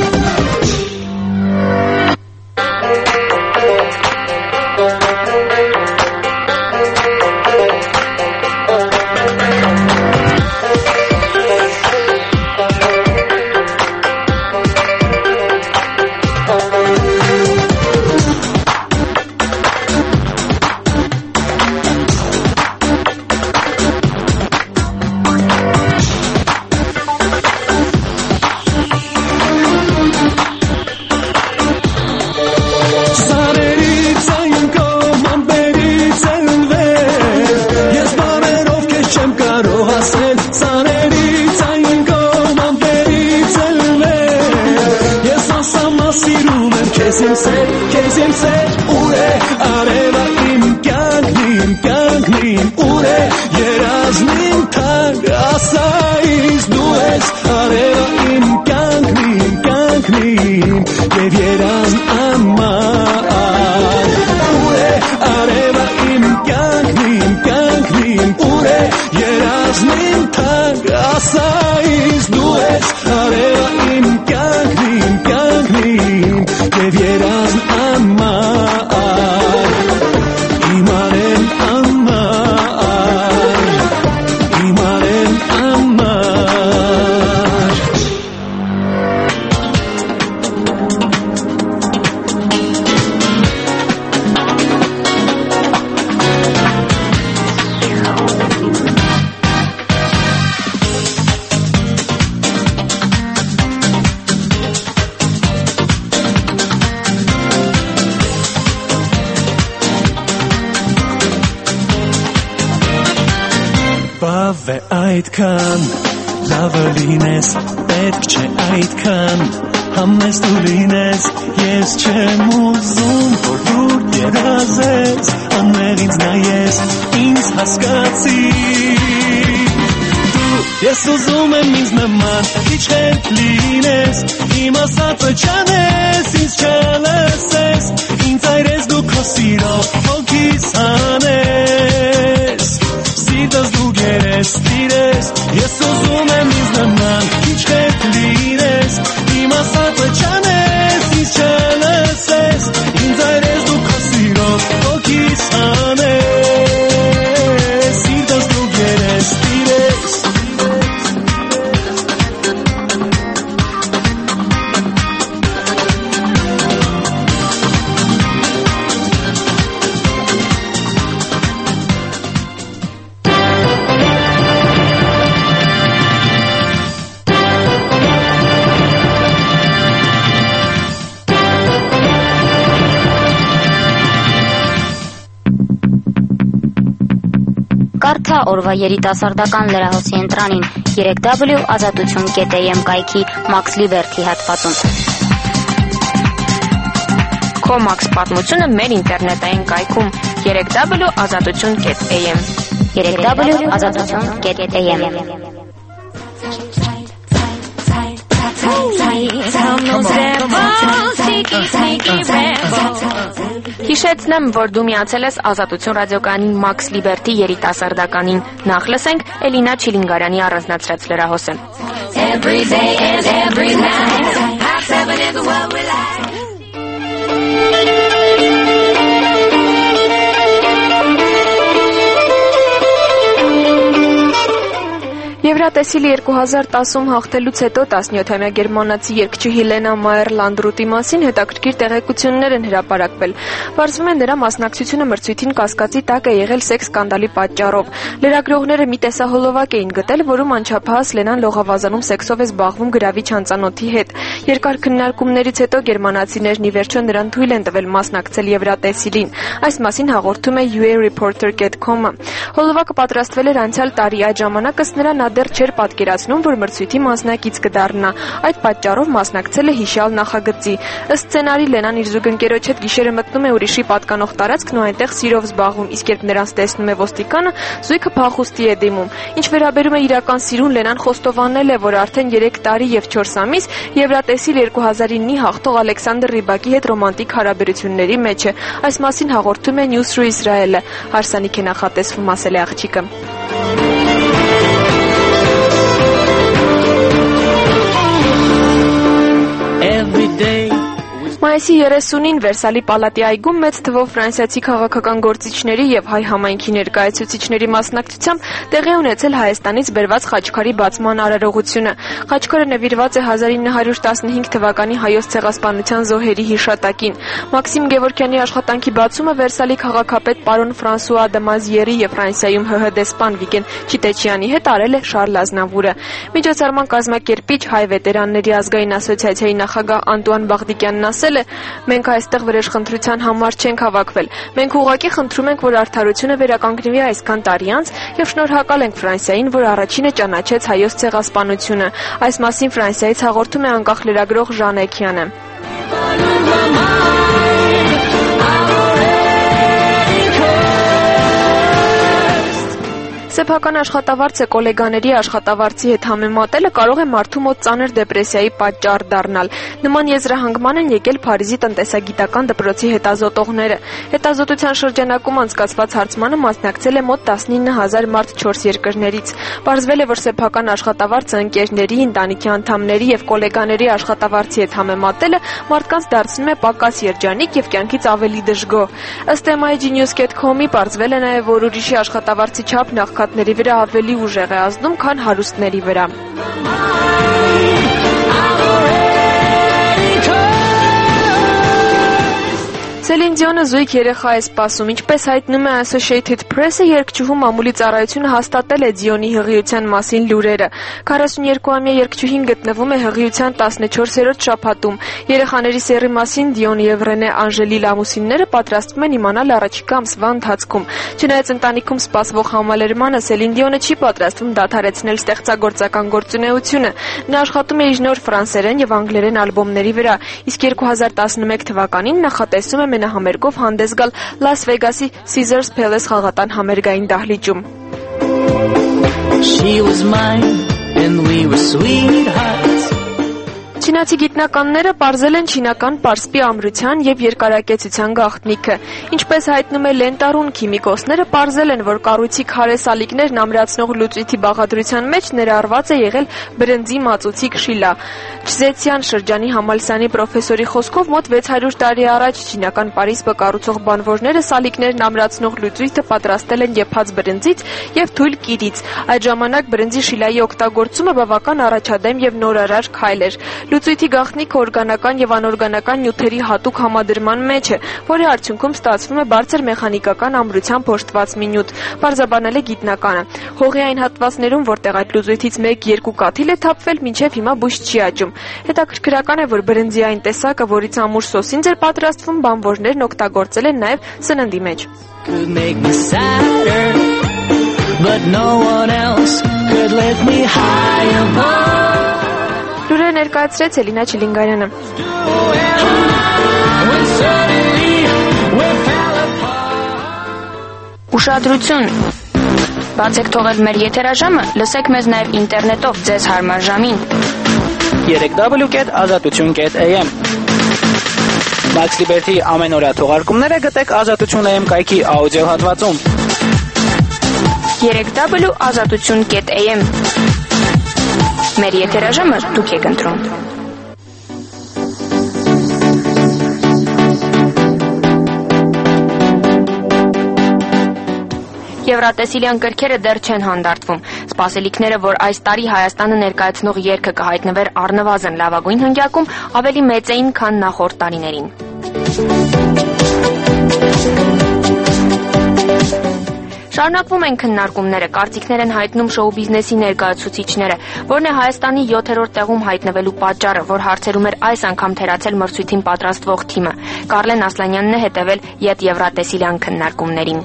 Այդքան լավը լինես, պետք չէ այդքան Համեստ ու լինես, ես չեմ ուզում, որ դու երազես Անմեղ ինձ նայես, ինձ հասկացիր Դու ես ուզում եմ ինձ նման, իչքեր լինես Իմ ասածը չանես, ինձ չլսես Ինձ այրես դու քո սիրով, հոգիս հանես Սիրտս դու գերես, տիրես Ես ուզում եմ ինձ նման իչքեր լինես Իմ ասածը չանես, ինձ չլսես Ինձ այրես դու քո սիրով, հոգիս հանես Սիրտս դու գերես, տիրես
Կարդա օրվա երիտասարդական լրահոսի ընտրանին երեք w ազատություն կետ am կայքի Max Liberty հատվածում։
Քո Max պատմությունը մեր ինտերնետային կայքում երեք w ազատություն կետ am
երեք w ազատություն կետ am
Հիշեցնեմ, որ դու միացել ես Ազատություն ռադիոկայանին Max Liberty երիտասարդականին։ Նախ լսենք Էլինա Չիլինգարյանի առանձնացրած լրահոսը։
Every day and every night, half seven is what we like.
Եվրատեսիլի երկու հազար տասում հաղթելուց հետո տասնյոթամյա գերմանացի երգչուհի Լենա Մայեր-Լանդրուտի մասին հետաքրքիր տեղեկություններ են հրապարակվել։ Պարզվում է նրա մասնակցությունը մրցույթին կասկածի տակ է եղել սեքս սկանդալի պատճառով։ Լրագրողները մի տեսահոլովակ էին գտել, որում անչափահաս Լենան լողավազանում սեքսով է զբաղվում գրավիչ անծանոթի հետ։ Երկար քննարկումներից հետո գերմանացիներն ի վերջո նրան թույլ են տվել մասնակցել Եվրատեսիլին։ Այս մասին հաղորդում է յու էյ Reporter dot com-ը։ Հոլովակը պատրաստվել էր անցյալ տարի, այդ ժամանակ ըստ նրա նա դեռ չէր պատկերացնում, որ մրցույթի մասնակից կդառնա։ Այդ պատճառով մասնակցել է հիշյալ նախագծի։ Ըստ սցենարի Լենան իր զուգընկերոջ հետ գիշերը մտնում է ուրիշի պատկանող տարածքն ու այնտեղ սիրով զբաղվում, իսկ երբ նրանց տեսնում է ոստիկանը, զույգը փախուստի է դիմում։ Ինչ վերաբերում է իրական սիրուն, Լենան խոստովանել է, որ արդեն երեք տարի եւ չորս ամիս Եվրատեսիլ երկու հազար իննի հաղթող Ալեքսանդր Ռիբակի հետ ռոմանտիկ հարաբերությունների մեջ է։ Այս մասին հաղորդում է Newsru Israel-ը։ Հարսանիք է նախատեսվում, ասել է աղջիկը։
Every day
Մայիսի երեսունին Վերսալի պալատի այգում մեծ թվով ֆրանսիացի քաղաքական գործիչների եւ հայ համայնքի ներկայացուցիչների մասնակցությամբ տեղի ունեցել Հայաստանից բերված խաչքարի բացման արարողությունը։ Խաչքարը նվիրված է հազար ինը հարյուր տասնհինգ թվականի հայոց ցեղասպանության զոհերի հիշատակին։ Մաքսիմ Գևորգյանի աշխատանքի բացումը Վերսալի քաղաքապետ պարոն Ֆրանսուଆ Դամազիերի եւ Ֆրանսիայում ՀՀ դեսպան Վիգեն Չիտեչյանի հետ արել է Շարլ Ազնավուրը։ Միջոցառման կազմակերպիչ Հայ վետերանների ազգային ասոցիացիայի նախագահ Անտուան Բաղդիկյանն ասել Մենք այստեղ վրեժխնդրության համար չենք հավաքվել։ Մենք ուղղակի խնդրում ենք, որ արդարությունը վերականգնվի այսքան տարի անց եւ շնորհակալ ենք Ֆրանսիային, որ առաջինը ճանաչեց հայոց ցեղասպանությունը։ Այս մասին Ֆրանսիայից հաղորդում է անկախ լրագրող Ժան Էքյանը։ Սեփական աշխատավարձը կոլեգաների աշխատավարձի հետ համեմատելը կարող է մարդու մոտ ծանր դեպրեսիայի պատճառ դառնալ։ Նման եզրահանգման են եկել Փարիզի տնտեսագիտական դպրոցի հետազոտողները։ Հետազոտության շրջանակում անցկացված հարցմանը մասնակցել է մոտ տասնինը հազար մարդ չորս երկրներից։ Պարզվել է, որ սեփական աշխատավարձը ընկերների, ընտանիքի անդամների եւ կոլեգաների աշխատավարձի հետ համեմատելը մարդկանց դարձնում է պակաս երջանիկ եւ կյանքից ավելի դժգոհ։ Ըստ էմ այ ջի News dot com-ի պարզվել է նաեւ, որ ուրիշի աշխատավարձի չափն աղքատների վրա ավելի ուժեղ է ազդում, քան հարուստների վրա։ Սելին Դիոնը զույգ երեխա է սպասում, ինչպես հայտնում է Associated Press-ը, երգչուհու մամուլի ծառայությունը հաստատել է Դիոնի հղիության մասին լուրերը։ քառասունյոթամյա երգչուհին գտնվում է հղիության տասնչորսերորդ շաբաթում։ Երեխաների սեռի մասին Դիոն եւ Ռենե Անժելի Լամուսինները պատրաստվում են իմանալ առաջիկա ամսվա ընթացքում։ Չնայած ընտանիքում սպասվող համալրմանը, Սելին Դիոնը չի պատրաստվում դադարեցնել ստեղծագործական գործունեությունը։ Նա աշխատում է իր նոր ֆրանսերեն եւ անգլերեն ալբոմների վրա, իսկ երկու հազար տասնմեկ թվականին նախատեսում է մենահամերգով հանդես գալ Լաս Վեգասի Caesars Palace խաղատան համերգային դահլիճում։
She was mine and we were sweethearts.
Չինացի գիտնականները պարզել են չինական պարսպի ամրության եւ երկարակեցության գաղտնիքը։ Ինչպես հայտնում է Լենտարուն, քիմիկոսները պարզել են, որ կառույցի քարե սալիկներն ամրացնող լուծույթի բաղադրության մեջ ներառված է եղել բրնձի մածուցիկ շիլա։ Չզեցյան շրջանի համալսարանի պրոֆեսորի խոսքով մոտ վեց հարյուր տարի առաջ չինական Պարիսպը կառուցող բանվորները սալիկներն ամրացնող լուծույթը պատրաստել են եփած բրնձից եւ թույլ կիրից։ Այդ ժամանակ բրնձի շիլայի օգտագործումը բավական առաջադեմ եւ նորարար քայլ էր։ Լուծույթի գաղտնիքը օրգանական եւ անօրգանական նյութերի հատուկ համադրման մեջ է, որի արդյունքում ստացվում է բարձր մեխանիկական ամրությամբ օժտված մի նյութ, պարզաբանել է գիտնականը։ Հողի այն հատվածներում, որտեղ այդ լուծույթից մեկ-երկու կաթիլ է թափվել, մինչև հիմա բույս չի աճում։ Հետաքրքրական է, որ բրնձի այն տեսակը, որից ամուր սոսինձ էր պատրաստվում, բանվորներն օգտագործել են նաեւ սննդի մեջ։
but no one else could lift me high above.
Լուրը ներկայացրեց Էլինա Չիլինգարյանը։
Ուշադրություն։ Բաց եք թողել մեր եթերաժամը, լսեք մեզ նաև ինտերնետով ձեզ հարմար ժամին։
երեք w կետ ազատություն կետ a m Max Liberty ամենօրյա թողարկումները գտեք ազատություն a m կայքի աուդիո հատվածում։
երեք w ազատություն կետ a m Մեր եթերաժամը դուք եք ընտրում։ Եվրատեսիլյան կրքերը դեռ չեն հանդարտվում։ Սպասելիքները, որ այս տարի Հայաստանը ներկայացնող երգը կհայտնվեր առնվազն լավագույն հնգյակում, ավելի մեծ էին, քան նախորդ տարիներին։ Շարունակվում են քննարկումները, կարծիքներ են հայտնում շոու բիզնեսի ներկայացուցիչները, որն է Հայաստանի յոթերորդ տեղում հայտնվելու պատճառը, որ հարցերում էր այս անգամ թերացել մրցույթին պատրաստվող թիմը։ Կարլեն Ասլանյանն է հետևել յետ Եվրատեսիլյան քննարկումներին։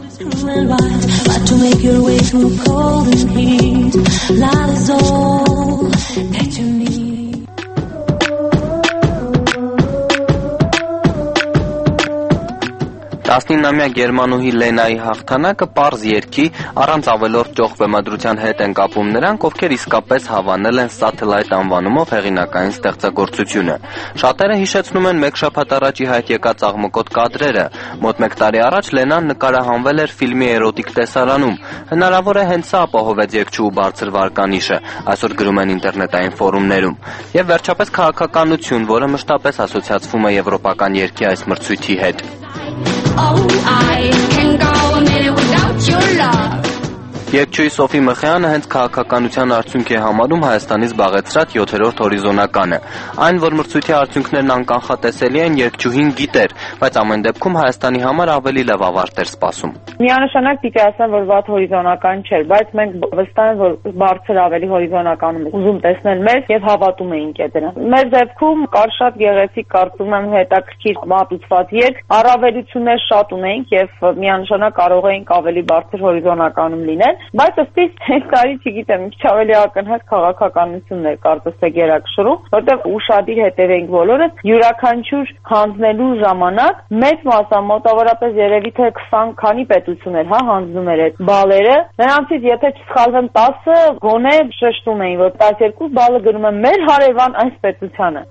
տասնինամյա գերմանուհի Լենայի հաղթանակը պարզ երգի, առանց ավելորդ ճոխ բեմադրության հետ են կապում նրանք, ովքեր իսկապես հավանել են Satellite անվանումով հեղինակային ստեղծագործությունը։ Շատերը հիշեցնում են մեկ շաբաթ առաջ ի հայտ եկած աղմկոտ կադրերը։ Մոտ մեկ տարի առաջ Լենան նկարահանվել էր ֆիլմի էրոտիկ տեսարանում։ Հնարավոր է հենց սա ապահովեց երգչուհու բարձր վարկանիշը, այսօր գրում են ինտերնետային ֆորումներում։ Եվ վերջապես քաղաքականություն, որը մշտապես ասոցիացվում է եվրոպական երգի այս մրցույթի հետ։
Oh, I can go a minute without your love.
Երգչուհի Սոֆի Մխեյանը հենց քաղաքականության արդյունք է համարում Հայաստանի զբաղեցրած յոթերորդ հորիզոնականը։ Այն, որ մրցույթի արդյունքներն անկանխատեսելի են, երգչուհին գիտեր, բայց ամեն դեպքում Հայաստանի համար ավելի լավ ավարտ էր սպասում։
Միանշանակ պիտի ասեմ, որ վատ հորիզոնական չէր, բայց մենք վստահ ենք, որ բարձր ավելի հորիզոնականում ենք ուզում տեսնել մեզ եւ հավատում էինք դրան։ Մեր դեպքում կար շատ գեղեցիկ, կարծում եմ, հետաքրքիր մատուցված երգ, առավելություններ շատ ունենք եւ միանշանակ կարող էինք ավելի բարձր հորիզոնականում լինել, բայց ըստիս այս տարի, չգիտեմ, քիչ ավելի ակնհայտ քաղաքականությունն էր կարծես թե գերակշռում, որտեղ ուշադիր հետևենք բոլորս յուրաքանչյուր հանձնելու ժամանակ մեծ մասը մոտավորապես երևի թե քսան քանի պետություն էր, հա, հանձնում էր այդ բալերը, նրանցից եթե չսխալվեմ տասը գոնե շեշտում էին, որ տասներկու բալը գնում է մեր հարևան այս պետությանը։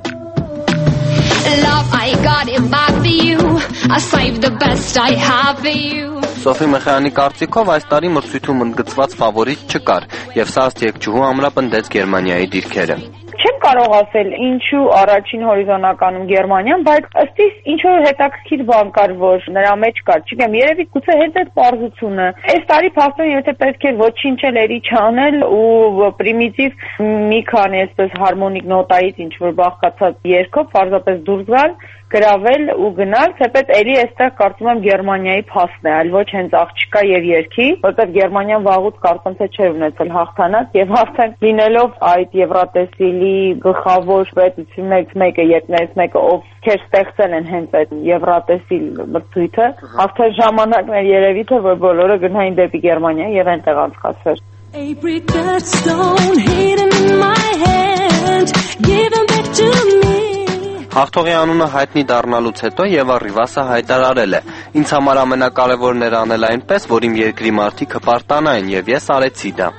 Love, I got it back for you. I saved the best I have for you.
Սոֆի Մխեյանի կարծիքով այս տարի մրցույթում ընդգծված ֆավորիտ չկար, եւ սա ըստ երգչուհու ամրապնդեց Գերմանիայի դիրքերը։
Չեմ կարող ասել ինչու առաջին հորիզոնականում Գերմանիան, բայց ըստիս ինչ որ հետաքրքիր բան կար, որ նրա մեջ կար, չգիտեմ, երևի գուցե հենց այդ պարզությունը։ Այս տարի փաստորեն եթե պետք էր ոչինչ էլ էլի չանել ու պրիմիտիվ մի քանի այսպես հարմոնիկ նոտայից ինչ որ բաղկացած երգով պարզապես դուրս գալ, գրավել ու գնալ, թեպետ էլի այստեղ կարծում եմ Գերմանիայի փաստն է, այլ ոչ հենց աղջկա եւ երգի, որտեղ Գերմանիան վաղուց կարծում թե չէր ունեցել հաղթանակ եւ արդեն լինելով այդ Եվրատեսիլի գլխավոր պետություններից մեկը, երկներից մեկը, ովքեր ստեղծել են հենց այդ Եվրատեսիլ մրցույթը, արդեն ժամանակն էր երևի թե որ բոլորը գնային դեպի Գերմանիա եւ այնտեղ անցկացվեր։
A brick stone hidden in my hand, given back to me.
Հաղթողի անունը հայտնի դառնալուց հետո Եվա Ռիվասը հայտարարել է. Ինձ համար ամենակարևորն էր անել այնպես, որ իմ երկրի մարդիկ հպարտանային եւ ես արեցի դա։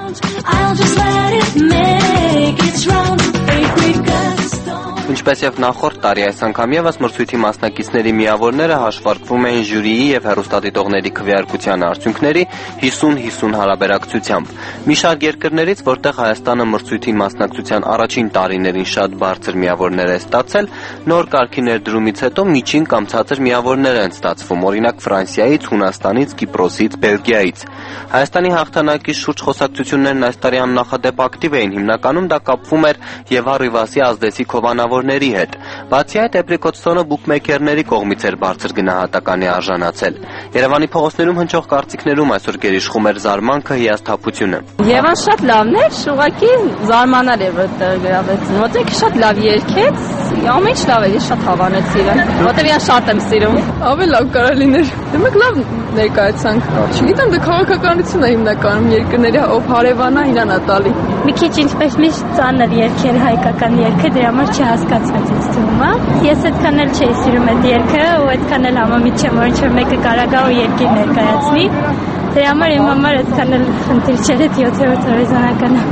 Ինչպես եւ նախորդ տարի այս անգամ եւս մրցույթի մասնակիցների միավորները հաշվարկվում էին ժյուրիի եւ հեռուստադիտողների քվեարկության արդյունքների հիսուն հիսուն հարաբերակցությամբ։ Մի շարք երկրներից, որտեղ Հայաստանը մրցույթի մասնակցության առաջին տարիներին շատ բարձր միավորներ է ստացել, նոր կարգի ներդրումից հետո միջին կամ ցածր միավորներ են ստացվում, օրինակ Ֆրանսիայից, Հունաստանից, Կիպրոսից, Բելգիայից։ Հայաստանի հաղթանակի շուրջ խոսակցություններն այս տարի աննախադեպ ակտիվ էին, հիմնականում դա կապվում էր Եվա Ռիվասի ազդեցիկ հովանավոր տնօրինների հետ։ Բացի այդ, Էպրիկոտ-Ստոնը բուքմեյքերների կողմից էր բարձր գնահատականի արժանացել։ Երևանի փողոցներում հնչող կարծիքներում այսօր գերիշխում էր զարմանքը, հիասթափությունը։
Եվան շատ լավն էր, ուղղակի զարմանալ էր որտեղ գրավեցին։ Որտեղ շատ լավ երգեց, ամեն ինչ լավ էր, ես շատ հավանեցի իրան։ Որտեղ ես շատ եմ սիրում։
Ավելի լավ կարող լիներ։ Դեմեք լավ ներկայացանք։ Չգիտեմ, դա քաղաքականությունն է հիմնականում երկրների ով հարևանա իրան է տալի։
Մի քիչ ինչպես միշտ ծանր երգեր հայկական երգը, դրա համար չհասկացվեց ինձ թվում է։ Ես այդքան էլ չէի սիրում այդ երգը, ու այդքան էլ համամիտ չեմ, որ ինչ-որ մեկը կարող է ու երգեր ներկայացնի։ Դրա համար իմ համար այդքան էլ խնդիր չէր այդ յոթերորդ հորիզոնականը։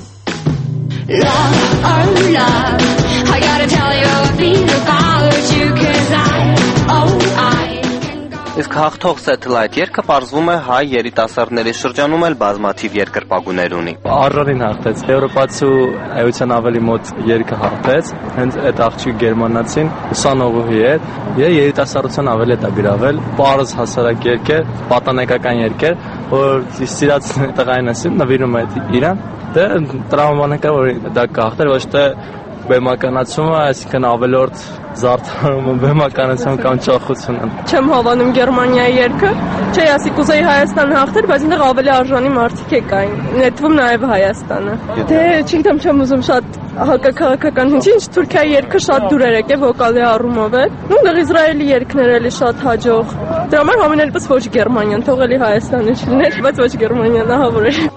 Love, oh love, I gotta tell you a thing about you, cause I, oh I.
Իսկ հաղթող Satellite երգը պարզվում է հայ երիտասարդների շրջանում էլ բազմաթիվ երկրպագուներ ունի։
Արժանին հաղթեց, եվրոպացու էության ավելի մոտ երգը հաղթեց, հենց այդ աղջիկ գերմանացին ուսանողուհի է, եւ երիտասարդության ավելի է գրավել, պարզ հասարակ երգ է, պատանեկական երգ է, որ սիրած տղային ասին նվիրում է իրան, դե տրամաբանական որ դա կհաղթեր, ոչ թե բեմականացումը, այսինքն ավելորդ զարդարումը, բեմականացումը կամ ճախությունը։
Չեմ հավանում Գերմանիայի երգը, չէ, ասի կուզեի Հայաստանը հաղթեր, բայց այնտեղ ավելի արժանի մարդիկ է կային, նետվում նաև Հայաստանը։ Դե չգիտեմ, չեմ ուզում շատ հակաքաղաքական ինչ, Թուրքիայի երգը շատ դուր էր եկել վոկալի առումով է, ու այնտեղ Իսրայելի երգներ էլի շատ հաջող։ Դրա համար համենայնպես ոչ Գերմանիան, թող էլի Հայաստանը չլիներ, բայց ոչ Գերմանիան, ահա որ էր։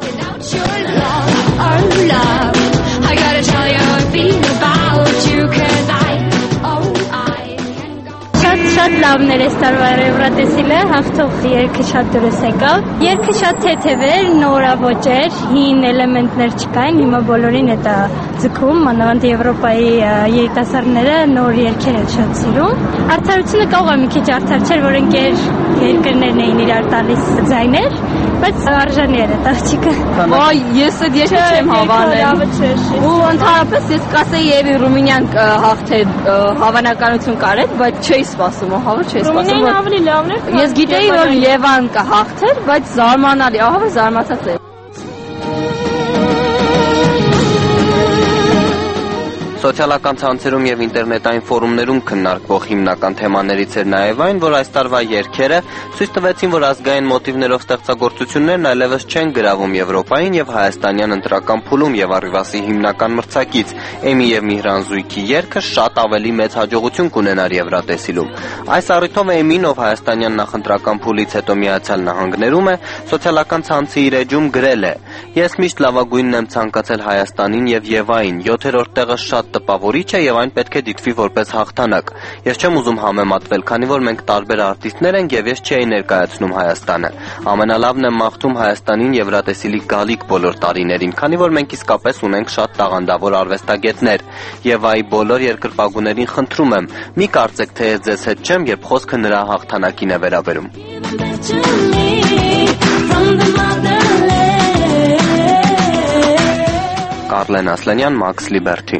I gotta tell you a thing about you, cause I, oh I.
Շատ շատ լավն էր այս տարվա Եվրատեսիլը, հաղթող երգը շատ դուրս եկավ։ Երգը շատ թեթև էր, նորաոճ էր, հին էլեմենտներ չկային, հիմա բոլորին է դա ձգում, մանավանդ Եվրոպայի երիտասարդները նոր երգեր են շատ սիրում։ Արդարությունը կարող է մի քիչ արդար չէր, որ ընկեր երկրներն էին իրար տալիս ձայներ, բայց արժանի էր այդ աղջիկը։
Ոայ, ես այդ երգը չեմ հավանել։ Ու ընդհանրապես ես կասեի Եվի Ռումինյան հաղթեր հավանականություն կար, բայց չէի սպասում, ահա որ չէի սպասում։
Ռումինիան ավելի լավն էր։
Ես գիտեի, որ Եվան կհաղթեր, բայց զարմանալի, ահա որ զարմացած եմ։
Սոցիալական ցանցերում եւ ինտերնետային ֆորումներում քննարկվող հիմնական թեմաներից էր նաեւ այն, որ այս տարվա երգերը ցույց տվեցին, որ ազգային մոտիվներով ստեղծագործություններն այլևս չեն գրավում Եվրոպային եւ հայաստանյան ընտրական փուլում եւ առիվասի հիմնական մրցակից Էմի եւ Միհրան Զույգի երգը շատ ավելի մեծ հաջողություն կունենար Եվրատեսիլում։ Այս առիթով Էմին, ով հայաստանյան նախընտրական փուլից հետո Միացյալ Նահանգներում է, սոցիալական ցանցի իր էջում գրել է. «Ես միշտ լավագույնն եմ ցանկացել Հայաստանին եւ Եվային, յոթերորդ տեղը շատ տպավորիչ է եւ այն պետք է դիտվի որպես հաղթանակ։ Ես չեմ ուզում համեմատվել, քանի որ մենք տարբեր արտիստներ ենք եւ ես չէի ներկայացնում Հայաստանը։ Ամենալավն եմ մաղթում Հայաստանին Եվրատեսիլի գալիք բոլոր տարիներին, քանի որ մենք իսկապես ունենք շատ տաղանդավոր արվեստագետներ։ Եվայի բոլոր երկրպագուներին խնդրում եմ, մի կարծեք, թե ես ձեզ հետ չեմ, երբ խոսքը նրա հաղթանակին է վերաբերում»։ Կարլեն Ասլանյան, Max Liberty։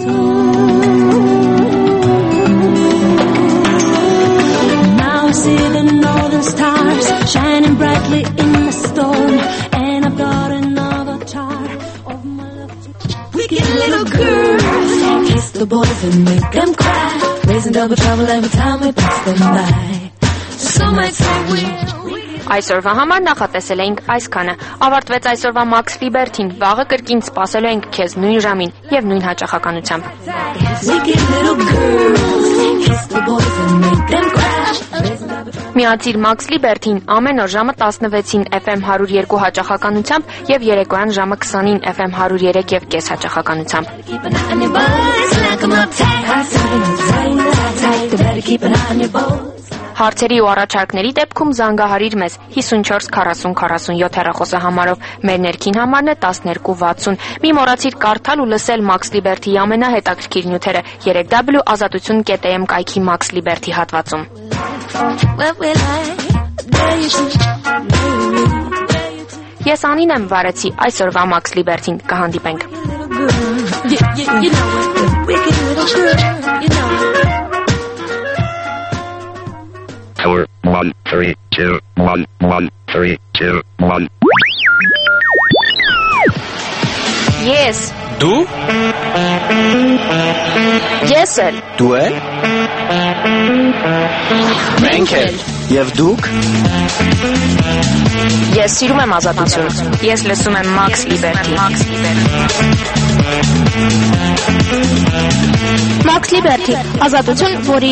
Now I see the northern stars shining brightly in the storm, and I've got an avatar of my love. Wicked little girls kiss the boys and make them cry, raising double trouble every time we pass them by. Some might say we.
Այսօրվա համար նախատեսել էինք այսքանը։ Ավարտվեց այսօրվա Max Liberty-ն, վաղը կրկին սպասելու ենք քեզ նույն ժամին եւ նույն հաճախականությամբ։ Միացիր Max Liberty-ն ամեն օր ժամը տասնվեցին Էֆ Էմ հարյուր երկու հաճախականությամբ եւ երեկոյան ժամը քսանին Էֆ Էմ հարյուր երեք եւ կես հաճախականությամբ։ Հարցերի ու առաջարկների դեպքում զանգահարիր մեզ հիսունչորս քառասուն քառասունյոթ հեռախոսահամարով, մեր ներքին համարն է տասներկու վաթսուն։ Մի մոռացիր կարդալ ու լսել Max Liberty-ի ամենահետաքրքիր նյութերը երեք դաբլյու ազատություն կետ էմ կայքի Max Liberty հատվածում։ Ես Անին եմ վարեցի այսօրվա Max Liberty-ն, կհանդիպենք։
Four, one, three, two, one, one, three, two, one.
Yes.
Դու?
Ես էլ։
Դու էլ։ Մենք էլ։ Եվ դուք։
Ես սիրում եմ ազատություն։
Ես լսում եմ Max Liberty։
Max Liberty, ազատություն, որի